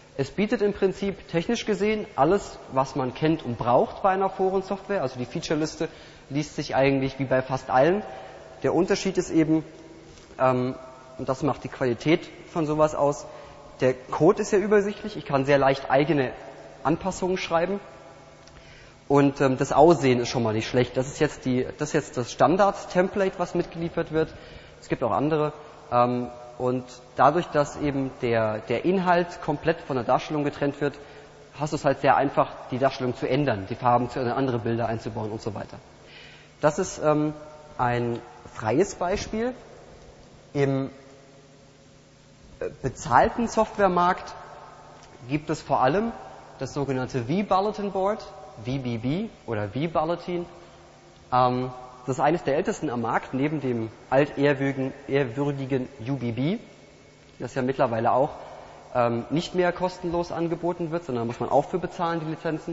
Es bietet im Prinzip technisch gesehen alles, was man kennt und braucht bei einer Forensoftware. Also die Featureliste liest sich eigentlich wie bei fast allen. Der Unterschied ist eben, und das macht die Qualität von sowas aus, der Code ist ja übersichtlich. Ich kann sehr leicht eigene Anpassungen schreiben. Und das Aussehen ist schon mal nicht schlecht. Das ist jetzt das Standard-Template, was mitgeliefert wird. Es gibt auch andere. Und dadurch, dass eben der Inhalt komplett von der Darstellung getrennt wird, hast du es halt sehr einfach, die Darstellung zu ändern, die Farben zu ändern, andere Bilder einzubauen und so weiter. Das ist ein freies Beispiel. Im bezahlten Softwaremarkt gibt es vor allem das sogenannte V-Bulletin Board, VBB oder V-Bulletin. Das ist eines der ältesten am Markt, neben dem altehrwürdigen UBB, das ja mittlerweile auch nicht mehr kostenlos angeboten wird, sondern muss man auch für bezahlen, die Lizenzen.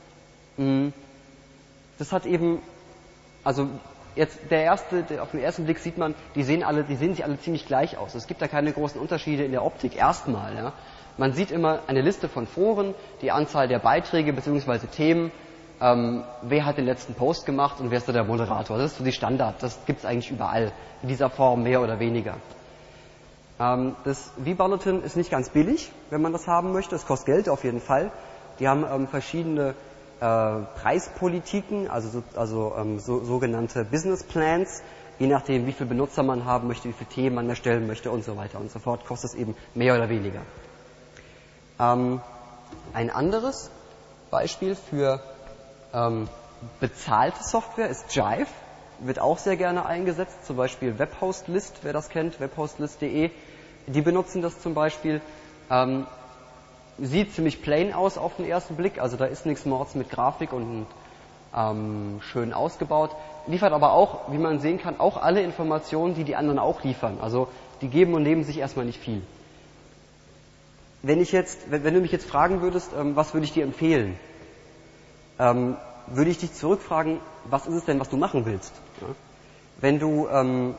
Das hat eben, also jetzt auf den ersten Blick sieht man, die sehen sich alle ziemlich gleich aus. Es gibt da keine großen Unterschiede in der Optik erstmal. Ja. Man sieht immer eine Liste von Foren, die Anzahl der Beiträge bzw. Themen, wer hat den letzten Post gemacht und wer ist da der Moderator. Das ist so die Standard, das gibt es eigentlich überall, in dieser Form mehr oder weniger. Das V-Bulletin ist nicht ganz billig, wenn man das haben möchte, es kostet Geld auf jeden Fall. Die haben verschiedene Preispolitiken, also sogenannte Business Plans, je nachdem wie viele Benutzer man haben möchte, wie viele Themen man erstellen möchte und so weiter und so fort, kostet es eben mehr oder weniger. Ein anderes Beispiel für bezahlte Software ist Jive, wird auch sehr gerne eingesetzt, zum Beispiel Webhostlist, wer das kennt, webhostlist.de, die benutzen das zum Beispiel. Sieht ziemlich plain aus auf den ersten Blick, also da ist nichts Mords mit Grafik und schön ausgebaut, liefert aber auch, wie man sehen kann, auch alle Informationen, die die anderen auch liefern, also die geben und nehmen sich erstmal nicht viel. Wenn du mich jetzt fragen würdest, was würde ich dir empfehlen, würde ich dich zurückfragen, was ist es denn, was du machen willst? Ja? Wenn du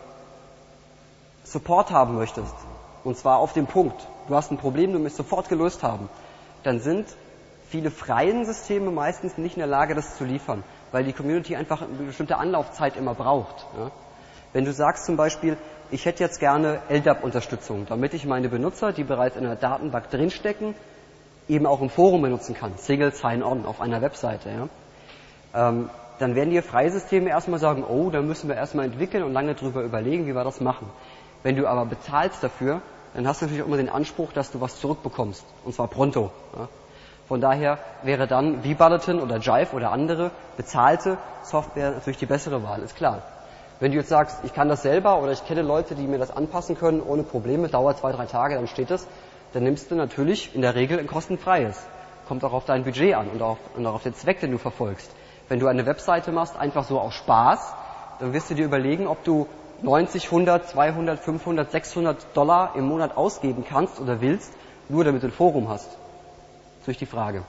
Support haben möchtest, und zwar auf dem Punkt, du hast ein Problem, du möchtest sofort gelöst haben, dann sind viele freien Systeme meistens nicht in der Lage, das zu liefern, weil die Community einfach eine bestimmte Anlaufzeit immer braucht. Ja? Wenn du sagst zum Beispiel, ich hätte jetzt gerne LDAP-Unterstützung, damit ich meine Benutzer, die bereits in einer Datenbank drinstecken, eben auch im Forum benutzen kann, Single Sign-On auf einer Webseite. Ja? Dann werden die Freisysteme erstmal sagen, oh, da müssen wir erstmal entwickeln und lange drüber überlegen, wie wir das machen. Wenn du aber bezahlst dafür, dann hast du natürlich auch immer den Anspruch, dass du was zurückbekommst, und zwar pronto. Ja? Von daher wäre dann V-Bulletin oder Jive oder andere bezahlte Software natürlich die bessere Wahl, ist klar. Wenn du jetzt sagst, ich kann das selber oder ich kenne Leute, die mir das anpassen können ohne Probleme, dauert 2-3 Tage, dann steht es, dann nimmst du natürlich in der Regel ein kostenfreies. Kommt auch auf dein Budget an und auch auf den Zweck, den du verfolgst. Wenn du eine Webseite machst, einfach so aus Spaß, dann wirst du dir überlegen, ob du 90, 100, 200, 500, $600 im Monat ausgeben kannst oder willst, nur damit du ein Forum hast. Das ist natürlich die Frage.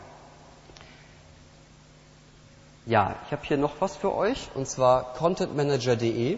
Ja, ich habe hier noch was für euch, und zwar contentmanager.de.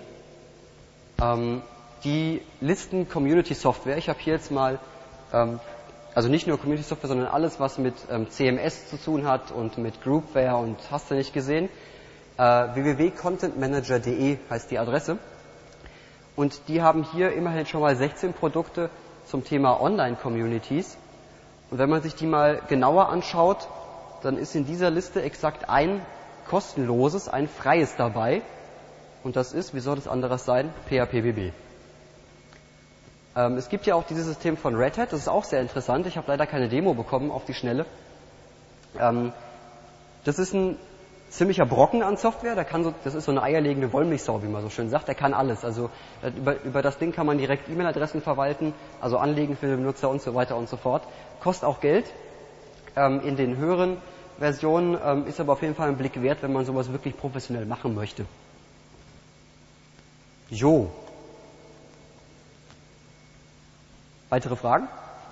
Die listen Community Software. Ich habe hier jetzt mal, also nicht nur Community Software, sondern alles, was mit CMS zu tun hat und mit Groupware und hast du nicht gesehen. www.contentmanager.de heißt die Adresse. Und die haben hier immerhin schon mal 16 Produkte zum Thema Online-Communities. Und wenn man sich die mal genauer anschaut, dann ist in dieser Liste exakt ein kostenloses, ein freies dabei. Und das ist, wie soll das anderes sein? PHPBB. Es gibt ja auch dieses System von Red Hat, das ist auch sehr interessant. Ich habe leider keine Demo bekommen auf die Schnelle. Das ist ein ziemlicher Brocken an Software, das ist so eine eierlegende Wollmilchsau, wie man so schön sagt, der kann alles. Also über das Ding kann man direkt E-Mail-Adressen verwalten, also anlegen für den Benutzer und so weiter und so fort. Kostet auch Geld. In den höheren Versionen ist aber auf jeden Fall ein Blick wert, wenn man sowas wirklich professionell machen möchte. Jo. Weitere Fragen?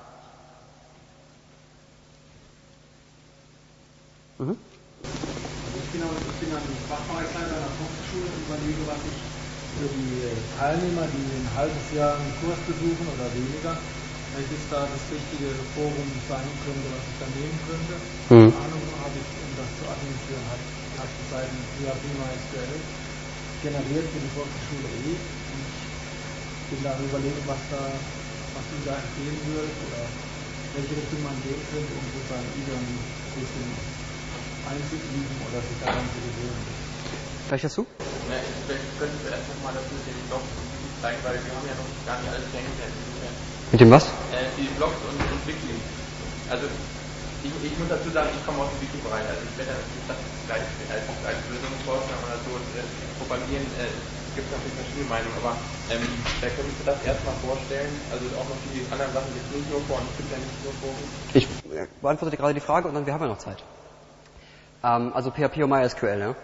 Mhm. Ich bin ein Fachbereichsleiter einer Hochschule und überlege, was ich für die Teilnehmer, die ein halbes Jahr einen Kurs besuchen oder weniger, welches da das richtige Forum sein könnte, was ich da nehmen könnte. Mhm. Ahnung habe ich, um das zu administrieren, hat die Seiten PHP MySQL generiert für die Volkshochschule E. Und ich bin da überlegen, was Ihnen da empfehlen würde oder welche Richtung man gehen könnte, um sozusagen wieder ein bisschen einzuüben oder sich daran zu gewöhnen. Gleich dazu? Ja, vielleicht könntest du erst nochmal das mit den Blogs zeigen, weil wir haben ja noch gar nicht alles kennengelernt. Mit dem was? Die Blogs und Wiki. Also ich muss dazu sagen, ich komme aus dem Wiki-Bereich. Also ich werde natürlich das gleich als Lösungsvorschlag oder so propagieren. Gibt es natürlich verschiedene Meinungen, aber da könntest du das erstmal vorstellen. Also auch noch die anderen Sachen gibt es nicht nur vor und es gibt ja nicht nur vor. Ich beantworte gerade die Frage und dann wir haben ja noch Zeit. Also PHP und MySQL, ne?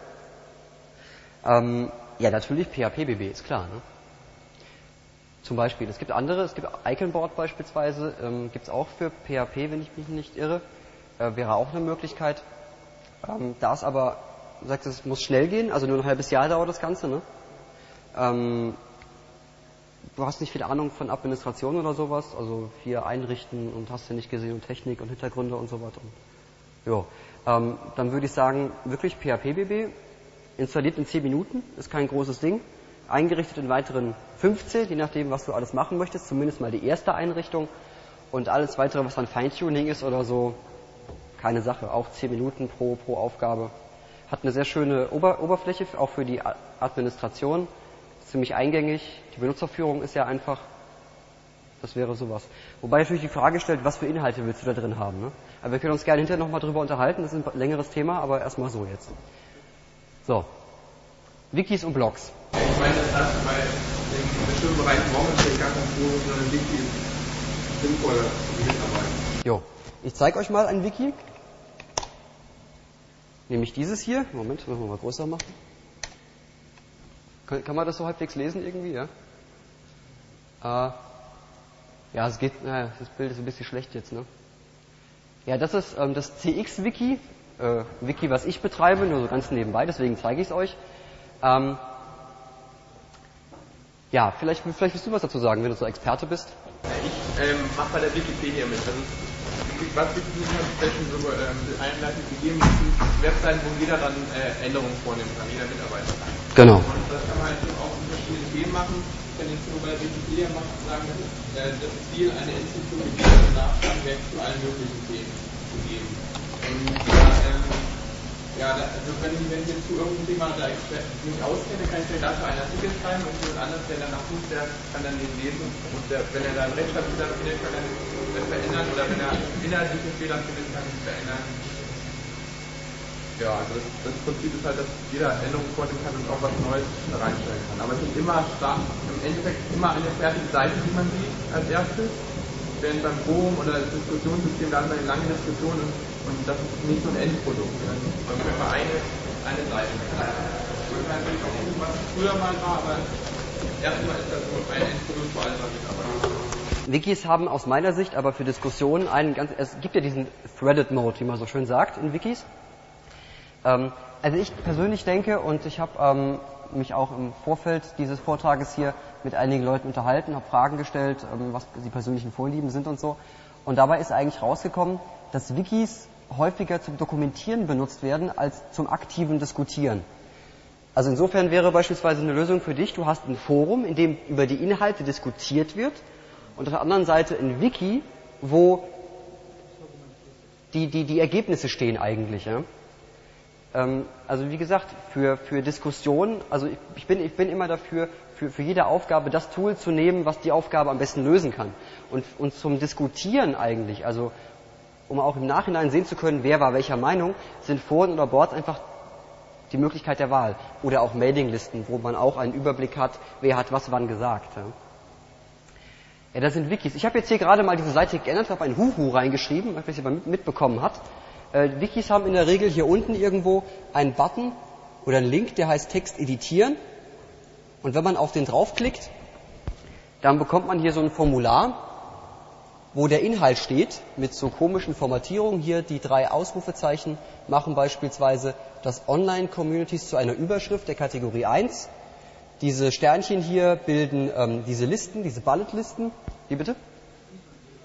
Ja, natürlich PHP-BB, ist klar, ne? Zum Beispiel, es gibt andere, es gibt Iconboard beispielsweise, gibt es auch für PHP, wenn ich mich nicht irre, wäre auch eine Möglichkeit. Da es aber, du sagst, es muss schnell gehen, also nur ein halbes Jahr dauert das Ganze, ne? Du hast nicht viel Ahnung von Administration oder sowas, also hier einrichten und hast ja nicht gesehen und Technik und Hintergründe und so weiter. Ja, dann würde ich sagen, wirklich PHP-BB, installiert in 10 Minuten, ist kein großes Ding. Eingerichtet in weiteren 15, je nachdem, was du alles machen möchtest, zumindest mal die erste Einrichtung. Und alles weitere, was dann Feintuning ist oder so, keine Sache, auch 10 Minuten pro Aufgabe. Hat eine sehr schöne Oberfläche, auch für die Administration, ziemlich eingängig. Die Benutzerführung ist ja einfach, das wäre sowas. Wobei natürlich die Frage stellt, was für Inhalte willst du da drin haben, ne? Aber wir können uns gerne hinterher nochmal drüber unterhalten, das ist ein längeres Thema, aber erstmal so jetzt. So, Wikis und Blogs. Ich meine, das heißt, bei in bestimmten Bereichen brauchen wir gar kein Forum, sondern Wiki ist sinnvoller für die Mitarbeit. Jo, ich zeige euch mal ein Wiki. Nämlich dieses hier. Moment, müssen wir mal größer machen. Kann man das so halbwegs lesen irgendwie, ja? Ja, es geht, das Bild ist ein bisschen schlecht jetzt, ne? Ja, das ist das CX-Wiki. Wiki, was ich betreibe, nur so ganz nebenbei, deswegen zeige ich es euch. Ja, vielleicht willst du was dazu sagen, wenn du so Experte bist. Ich mache bei der Wikipedia mit. Also, was Wikipedia hat so einleitend gegeben, ist Webseiten, wo jeder dann Änderungen vornehmen kann, jeder Mitarbeiter. Genau. Und das kann man halt auch in verschiedenen Themen machen. Ich kann jetzt nur bei der Wikipedia sagen, das Ziel, eine enzyklopädische Nachschlagewerk zu allen möglichen Themen zu geben. Und also wenn ich jetzt zu irgendeinem Thema da nicht auskenne, kann ich mir dafür einen Artikel schreiben und jemand anderes, der danach sucht, der kann dann den lesen und wenn er da einen Rechtschreibfehler findet, kann er das verändern oder wenn er inhaltliche Fehler findet, kann er es verändern. Ja, also das Prinzip ist halt, dass jeder Änderungen vornehmen kann und auch was Neues da reinstellen kann. Aber es ist immer im Endeffekt immer eine fertige Seite, die man sieht als erstes. Während beim Forum oder das Diskussionssystem, da hat man eine lange Diskussion und das ist nicht so ein Endprodukt. Man kann immer eine Seite. Das ist natürlich auch nicht, was früher mal war, aber erstmal ist das so ein Endprodukt, wo alle damit arbeiten. Wikis haben aus meiner Sicht aber für Diskussionen es gibt ja diesen Threaded Mode, wie man so schön sagt in Wikis. Also ich persönlich denke, und ich habe mich auch im Vorfeld dieses Vortrages hier mit einigen Leuten unterhalten, habe Fragen gestellt, was die persönlichen Vorlieben sind und so. Und dabei ist eigentlich rausgekommen, dass Wikis häufiger zum Dokumentieren benutzt werden als zum aktiven Diskutieren. Also insofern wäre beispielsweise eine Lösung für dich, du hast ein Forum, in dem über die Inhalte diskutiert wird und auf der anderen Seite ein Wiki, wo die Ergebnisse stehen eigentlich. Ja? Also wie gesagt, für Diskussionen, also ich bin immer dafür, für jede Aufgabe das Tool zu nehmen, was die Aufgabe am besten lösen kann. Und zum Diskutieren eigentlich, also um auch im Nachhinein sehen zu können, wer war welcher Meinung, sind Foren oder Boards einfach die Möglichkeit der Wahl. Oder auch Mailinglisten, wo man auch einen Überblick hat, wer hat was wann gesagt. Ja, das sind Wikis. Ich habe jetzt hier gerade mal diese Seite geändert, habe ein Huhu reingeschrieben, was ihr mitbekommen habt. Wikis haben in der Regel hier unten irgendwo einen Button oder einen Link, der heißt Text editieren. Und wenn man auf den draufklickt, dann bekommt man hier so ein Formular, wo der Inhalt steht, mit so komischen Formatierungen. Hier die 3 Ausrufezeichen machen beispielsweise das Online-Communities zu einer Überschrift der Kategorie 1. Diese Sternchen hier bilden diese Listen, diese Bullet-Listen. Wie bitte?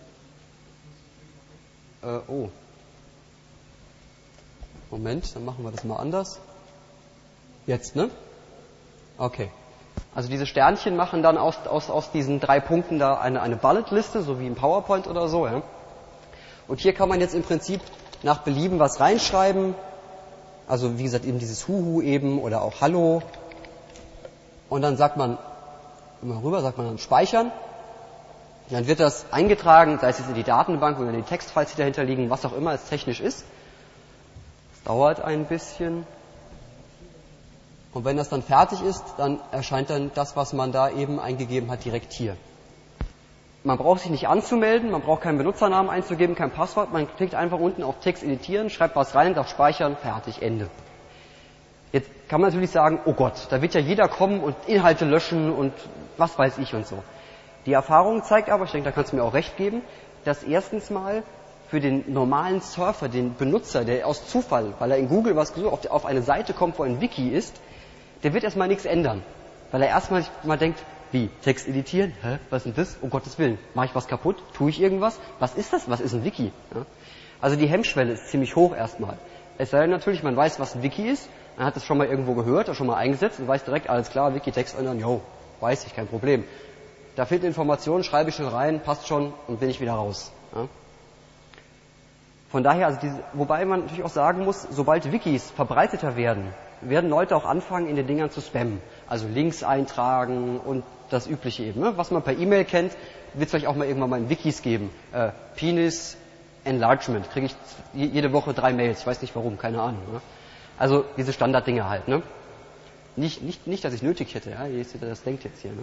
Moment, dann machen wir das mal anders. Jetzt, ne? Okay. Also diese Sternchen machen dann aus diesen 3 Punkten da eine Bullet-Liste, so wie im PowerPoint oder so. Ja? Und hier kann man jetzt im Prinzip nach Belieben was reinschreiben. Also wie gesagt, eben dieses Huhu eben oder auch Hallo. Und dann sagt man, immer rüber, sagt man dann Speichern. Und dann wird das eingetragen, sei es jetzt in die Datenbank oder in die Textfiles, die dahinter liegen, was auch immer es technisch ist. Das dauert ein bisschen. Und wenn das dann fertig ist, dann erscheint dann das, was man da eben eingegeben hat, direkt hier. Man braucht sich nicht anzumelden, man braucht keinen Benutzernamen einzugeben, kein Passwort. Man klickt einfach unten auf Text editieren, schreibt was rein, sagt Speichern, fertig, Ende. Jetzt kann man natürlich sagen, oh Gott, da wird ja jeder kommen und Inhalte löschen und was weiß ich und so. Die Erfahrung zeigt aber, ich denke, da kannst du mir auch recht geben, dass erstens mal für den normalen Surfer, den Benutzer, der aus Zufall, weil er in Google was gesucht, auf eine Seite kommt, wo ein Wiki ist, der wird erstmal nichts ändern. Weil er erstmal mal denkt, wie, Text editieren? Hä? Was ist denn das? Um Gottes Willen. Mache ich was kaputt? Tue ich irgendwas? Was ist das? Was ist ein Wiki? Ja? Also die Hemmschwelle ist ziemlich hoch erstmal. Es sei denn natürlich, man weiß, was ein Wiki ist, man hat es schon mal irgendwo gehört, oder schon mal eingesetzt und weiß direkt, alles klar, Wiki, Text ändern, jo, weiß ich, kein Problem. Da fehlt Information, schreibe ich schon rein, passt schon und bin ich wieder raus. Ja? Von daher, also wobei man natürlich auch sagen muss, sobald Wikis verbreiteter werden Leute auch anfangen, in den Dingern zu spammen. Also Links eintragen und das Übliche eben. Ne? Was man per E-Mail kennt, wird es vielleicht auch mal irgendwann mal in Wikis geben. Penis Enlargement. Kriege ich jede Woche 3 Mails. Ich weiß nicht warum, keine Ahnung. Ne? Also diese Standarddinge halt. Ne? Nicht, dass ich nötig hätte. Ja? Das denkt jetzt hier. Ne?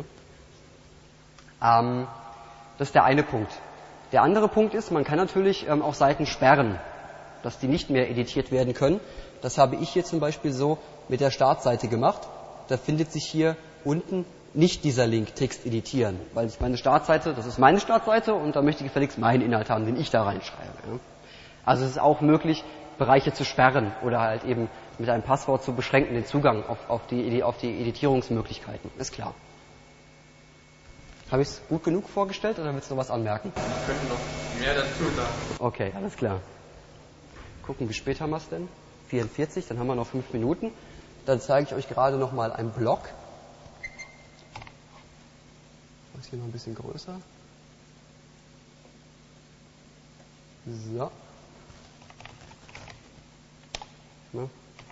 Das ist der eine Punkt. Der andere Punkt ist, man kann natürlich auch Seiten sperren, dass die nicht mehr editiert werden können. Das habe ich hier zum Beispiel so mit der Startseite gemacht. Da findet sich hier unten nicht dieser Link Text editieren, weil ich meine Startseite, das ist meine Startseite und da möchte ich gefälligst meinen Inhalt haben, den ich da reinschreibe. Ja. Also es ist auch möglich, Bereiche zu sperren oder halt eben mit einem Passwort zu beschränken, den Zugang auf die Editierungsmöglichkeiten. Ist klar. Habe ich es gut genug vorgestellt oder willst du noch was anmerken? Ich könnte noch mehr dazu sagen. Okay, alles klar. Gucken, wie spät haben wir es denn? 44, dann haben wir noch 5 Minuten. Dann zeige ich euch gerade noch mal einen Block. Ich mache hier noch ein bisschen größer. So. Ne?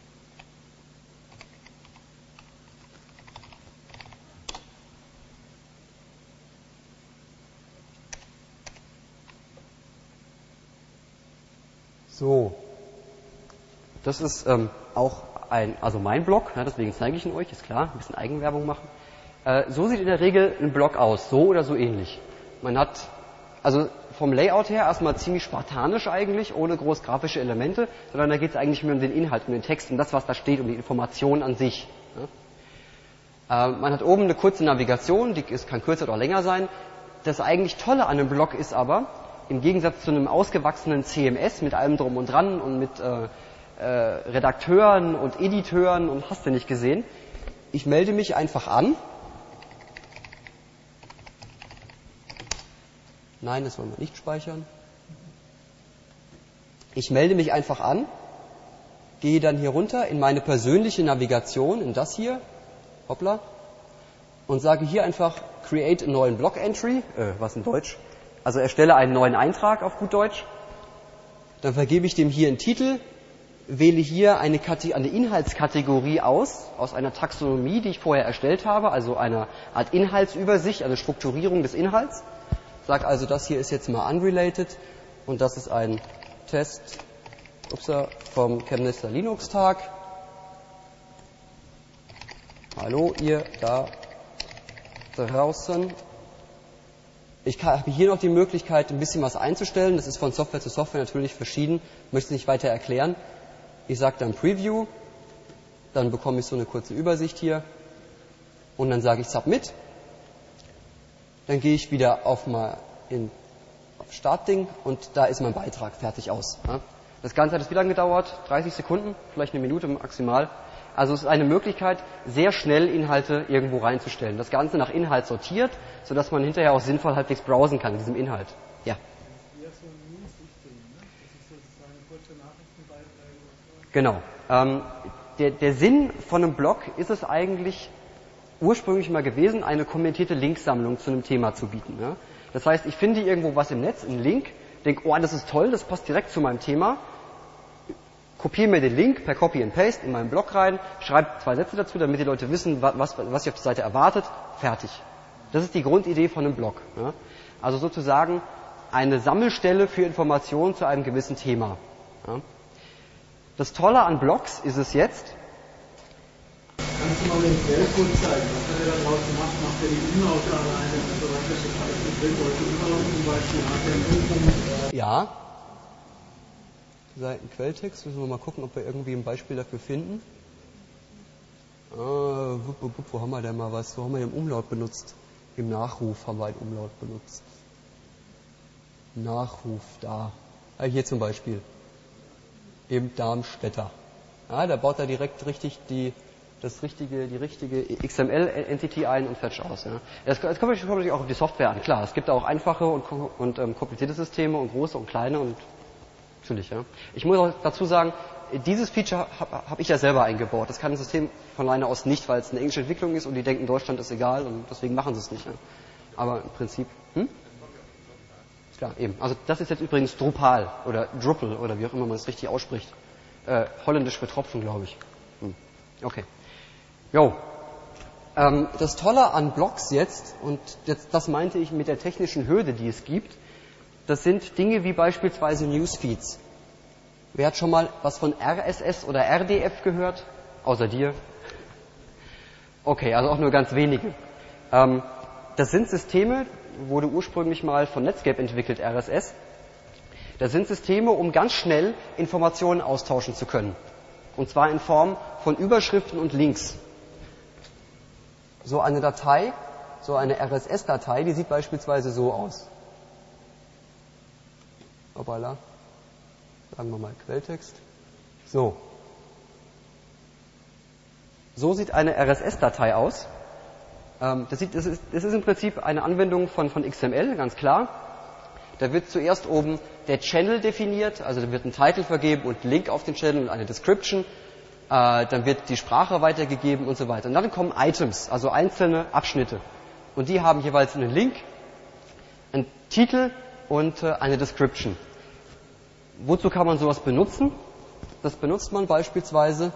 So. Das ist auch also mein Blog, ja, deswegen zeige ich ihn euch, ist klar, ein bisschen Eigenwerbung machen. So sieht in der Regel ein Blog aus, so oder so ähnlich. Man hat, also vom Layout her erstmal ziemlich spartanisch eigentlich, ohne groß grafische Elemente, sondern da geht es eigentlich mehr um den Inhalt, um den Text, um das, was da steht, um die Information an sich. Ja. Man hat oben eine kurze Navigation, die kann kürzer oder länger sein. Das eigentlich Tolle an einem Blog ist aber, im Gegensatz zu einem ausgewachsenen CMS mit allem drum und dran und mit Redakteuren und Editeuren und hast du nicht gesehen. Ich melde mich einfach an. Nein, das wollen wir nicht speichern. Ich melde mich einfach an, gehe dann hier runter in meine persönliche Navigation, in das hier, hoppla, und sage hier einfach Create a neuen Blog Entry, was in Deutsch, also erstelle einen neuen Eintrag auf gut Deutsch. Dann vergebe ich dem hier einen Titel, wähle hier eine Inhaltskategorie aus einer Taxonomie, die ich vorher erstellt habe, also eine Art Inhaltsübersicht, eine Strukturierung des Inhalts. Sag also, das hier ist jetzt mal unrelated und das ist ein Test vom Chemnitzer Linux-Tag. Hallo, ihr da draußen. Ich habe hier noch die Möglichkeit, ein bisschen was einzustellen. Das ist von Software zu Software natürlich verschieden. Ich möchte es nicht weiter erklären. Ich sage dann Preview, dann bekomme ich so eine kurze Übersicht hier und dann sage ich Submit. Dann gehe ich wieder auf Startding und da ist mein Beitrag fertig aus. Das Ganze hat es wie lange gedauert? 30 Sekunden, vielleicht eine Minute maximal. Also es ist eine Möglichkeit, sehr schnell Inhalte irgendwo reinzustellen. Das Ganze nach Inhalt sortiert, sodass man hinterher auch sinnvoll halbwegs browsen kann in diesem Inhalt. Ja. Genau. Der Sinn von einem Blog ist es eigentlich ursprünglich mal gewesen, eine kommentierte Linksammlung zu einem Thema zu bieten. Ja? Das heißt, ich finde irgendwo was im Netz, einen Link, denke, oh, das ist toll, das passt direkt zu meinem Thema, kopiere mir den Link per Copy and Paste in meinen Blog rein, schreibe 2 Sätze dazu, damit die Leute wissen, was sie auf der Seite erwartet, fertig. Das ist die Grundidee von einem Blog. Ja? Also sozusagen eine Sammelstelle für Informationen zu einem gewissen Thema. Ja? Das Tolle an Blogs ist es jetzt... Kannst du mal den Quellcode zeigen? Was hat er da draus gemacht? Macht er die Umlaute alleine? Also was das jetzt alles mit drin? Solche Umlaute zum Beispiel hat er einen Ja. Seitenquelltext, müssen wir mal gucken, ob wir irgendwie ein Beispiel dafür finden. Wo haben wir denn mal was? Wo haben wir den Umlaut benutzt? Im Nachruf haben wir einen Umlaut benutzt. Nachruf, da. Hier zum Beispiel. Im Darmstädter. Ja, da baut er direkt richtig die richtige XML-Entity ein und fetcht aus. Ja. Das kommt natürlich auch auf die Software an, klar. Es gibt auch einfache und komplizierte Systeme und große und kleine und natürlich. Ja. Ich muss auch dazu sagen, dieses Feature habe ich ja selber eingebaut. Das kann ein System von alleine aus nicht, weil es eine englische Entwicklung ist und die denken, Deutschland ist egal und deswegen machen sie es nicht. Ja. Aber im Prinzip... Klar, eben. Also das ist jetzt übrigens Drupal oder Drupal oder wie auch immer man es richtig ausspricht. Holländisch für Tropfen, glaube ich. Okay. Jo. Das Tolle an Blogs jetzt, und das meinte ich mit der technischen Hürde, die es gibt, das sind Dinge wie beispielsweise Newsfeeds. Wer hat schon mal was von RSS oder RDF gehört? Außer dir? Okay, also auch nur ganz wenige. Das sind Systeme, wurde ursprünglich mal von Netscape entwickelt, RSS. Das sind Systeme, um ganz schnell Informationen austauschen zu können. Und zwar in Form von Überschriften und Links. So eine Datei, so eine RSS-Datei, die sieht beispielsweise so aus. Hoppala. Sagen wir mal Quelltext. So. So sieht eine RSS-Datei aus. Das ist im Prinzip eine Anwendung von XML, ganz klar. Da wird zuerst oben der Channel definiert, also da wird ein Titel vergeben und ein Link auf den Channel und eine Description. Dann wird die Sprache weitergegeben und so weiter. Und dann kommen Items, also einzelne Abschnitte. Und die haben jeweils einen Link, einen Titel und eine Description. Wozu kann man sowas benutzen? Das benutzt man beispielsweise,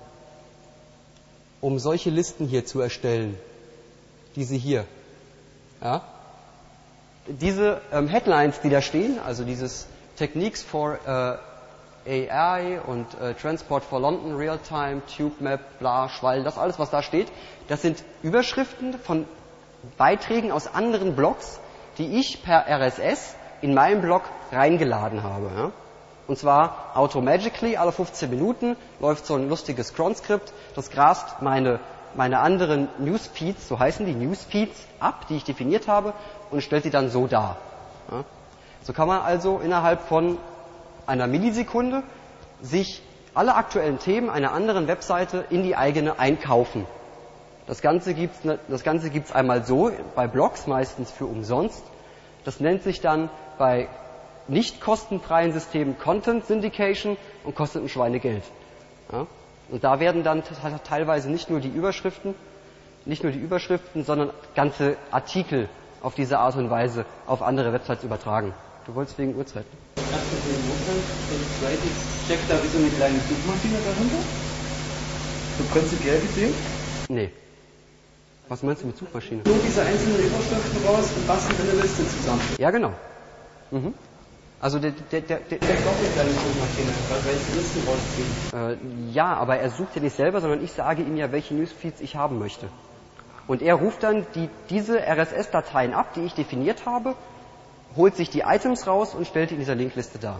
um solche Listen hier zu erstellen. Diese hier. Ja? Diese Headlines, die da stehen, also dieses Techniques for AI und Transport for London, Realtime, TubeMap, bla, Schwall, das alles, was da steht, das sind Überschriften von Beiträgen aus anderen Blogs, die ich per RSS in meinem Blog reingeladen habe. Ja? Und zwar automagically, alle 15 Minuten läuft so ein lustiges Cron-Skript, das grast meine anderen Newsfeeds, so heißen die Newsfeeds, ab, die ich definiert habe und stellt sie dann so dar. Ja? So kann man also innerhalb von einer Millisekunde sich alle aktuellen Themen einer anderen Webseite in die eigene einkaufen. Das Ganze gibt's einmal so, bei Blogs meistens für umsonst. Das nennt sich dann bei nicht kostenfreien Systemen Content Syndication und kostet ein Schweinegeld. Ja? Und da werden dann teilweise nicht nur die Überschriften, sondern ganze Artikel auf diese Art und Weise auf andere Websites übertragen. Du wolltest wegen Uhrzeiten. Erstens wegen Uhrzeit und zweitens steckt da wie so eine kleine Suchmaschine dahinter? So prinzipiell gesehen? Nee. Was meinst du mit Suchmaschine? Nur diese einzelnen Überschriften raus und basteln eine Liste zusammen. Ja, genau. Mhm. Also der braucht ja keine Suchmaschine, weil welche Listen rausziehen. Ja, aber er sucht ja nicht selber, sondern ich sage ihm ja, welche Newsfeeds ich haben möchte. Und er ruft dann diese RSS-Dateien ab, die ich definiert habe, holt sich die Items raus und stellt die in dieser Linkliste dar.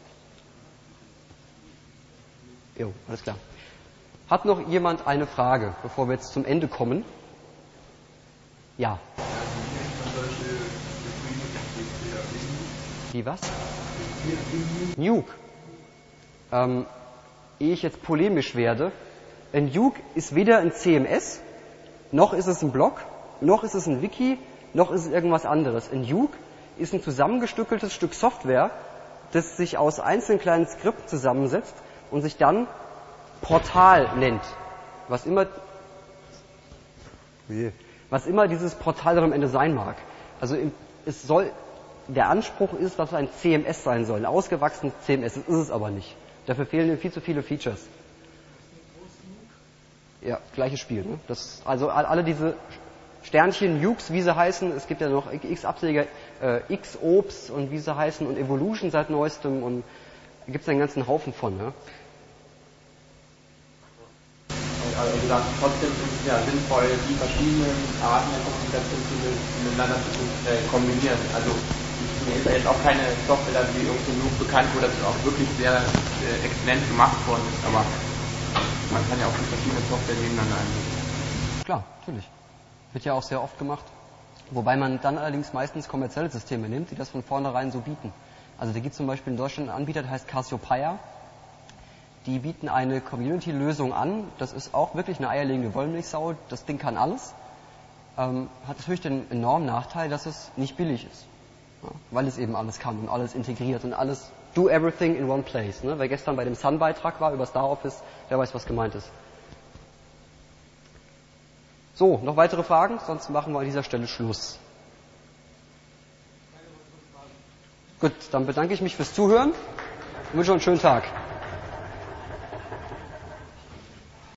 Jo, alles klar. Hat noch jemand eine Frage, bevor wir jetzt zum Ende kommen? Ja. Die was? Nuke. Ehe ich jetzt polemisch werde, ein Nuke ist weder ein CMS, noch ist es ein Blog, noch ist es ein Wiki, noch ist es irgendwas anderes. Ein Nuke ist ein zusammengestückeltes Stück Software, das sich aus einzelnen kleinen Skripten zusammensetzt, und sich dann Portal nennt. Was immer dieses Portal dann am Ende sein mag. Also der Anspruch ist, dass es ein CMS sein soll, ein ausgewachsenes CMS. Das ist es aber nicht. Dafür fehlen ihm viel zu viele Features. Ja, gleiches Spiel. Ne? Also alle diese Sternchen, Ukes, wie sie heißen, es gibt ja noch X-Ableger, X-Ops und wie sie heißen und Evolution seit neuestem und da gibt es einen ganzen Haufen von. Ne? Also trotzdem ist es ja sinnvoll, die verschiedenen Arten der Kommunikation miteinander zu kombinieren. Also mir ist ja jetzt auch keine Software, die irgendwie nur bekannt wurde, dass es auch wirklich sehr exzellent gemacht worden ist, aber man kann ja auch die verschiedenen Software nebeneinander einsetzen. Klar, natürlich. Wird ja auch sehr oft gemacht. Wobei man dann allerdings meistens kommerzielle Systeme nimmt, die das von vornherein so bieten. Also da gibt es zum Beispiel in Deutschland einen Anbieter, der heißt Cassiopeia. Die bieten eine Community-Lösung an. Das ist auch wirklich eine eierlegende Wollmilchsau. Das Ding kann alles. Hat natürlich den enormen Nachteil, dass es nicht billig ist. Ja, weil es eben alles kann und alles integriert und alles do everything in one place. Ne? Wer gestern bei dem Sun-Beitrag war über Star Office, der weiß, was gemeint ist. So, noch weitere Fragen? Sonst machen wir an dieser Stelle Schluss. Gut, dann bedanke ich mich fürs Zuhören und wünsche euch einen schönen Tag.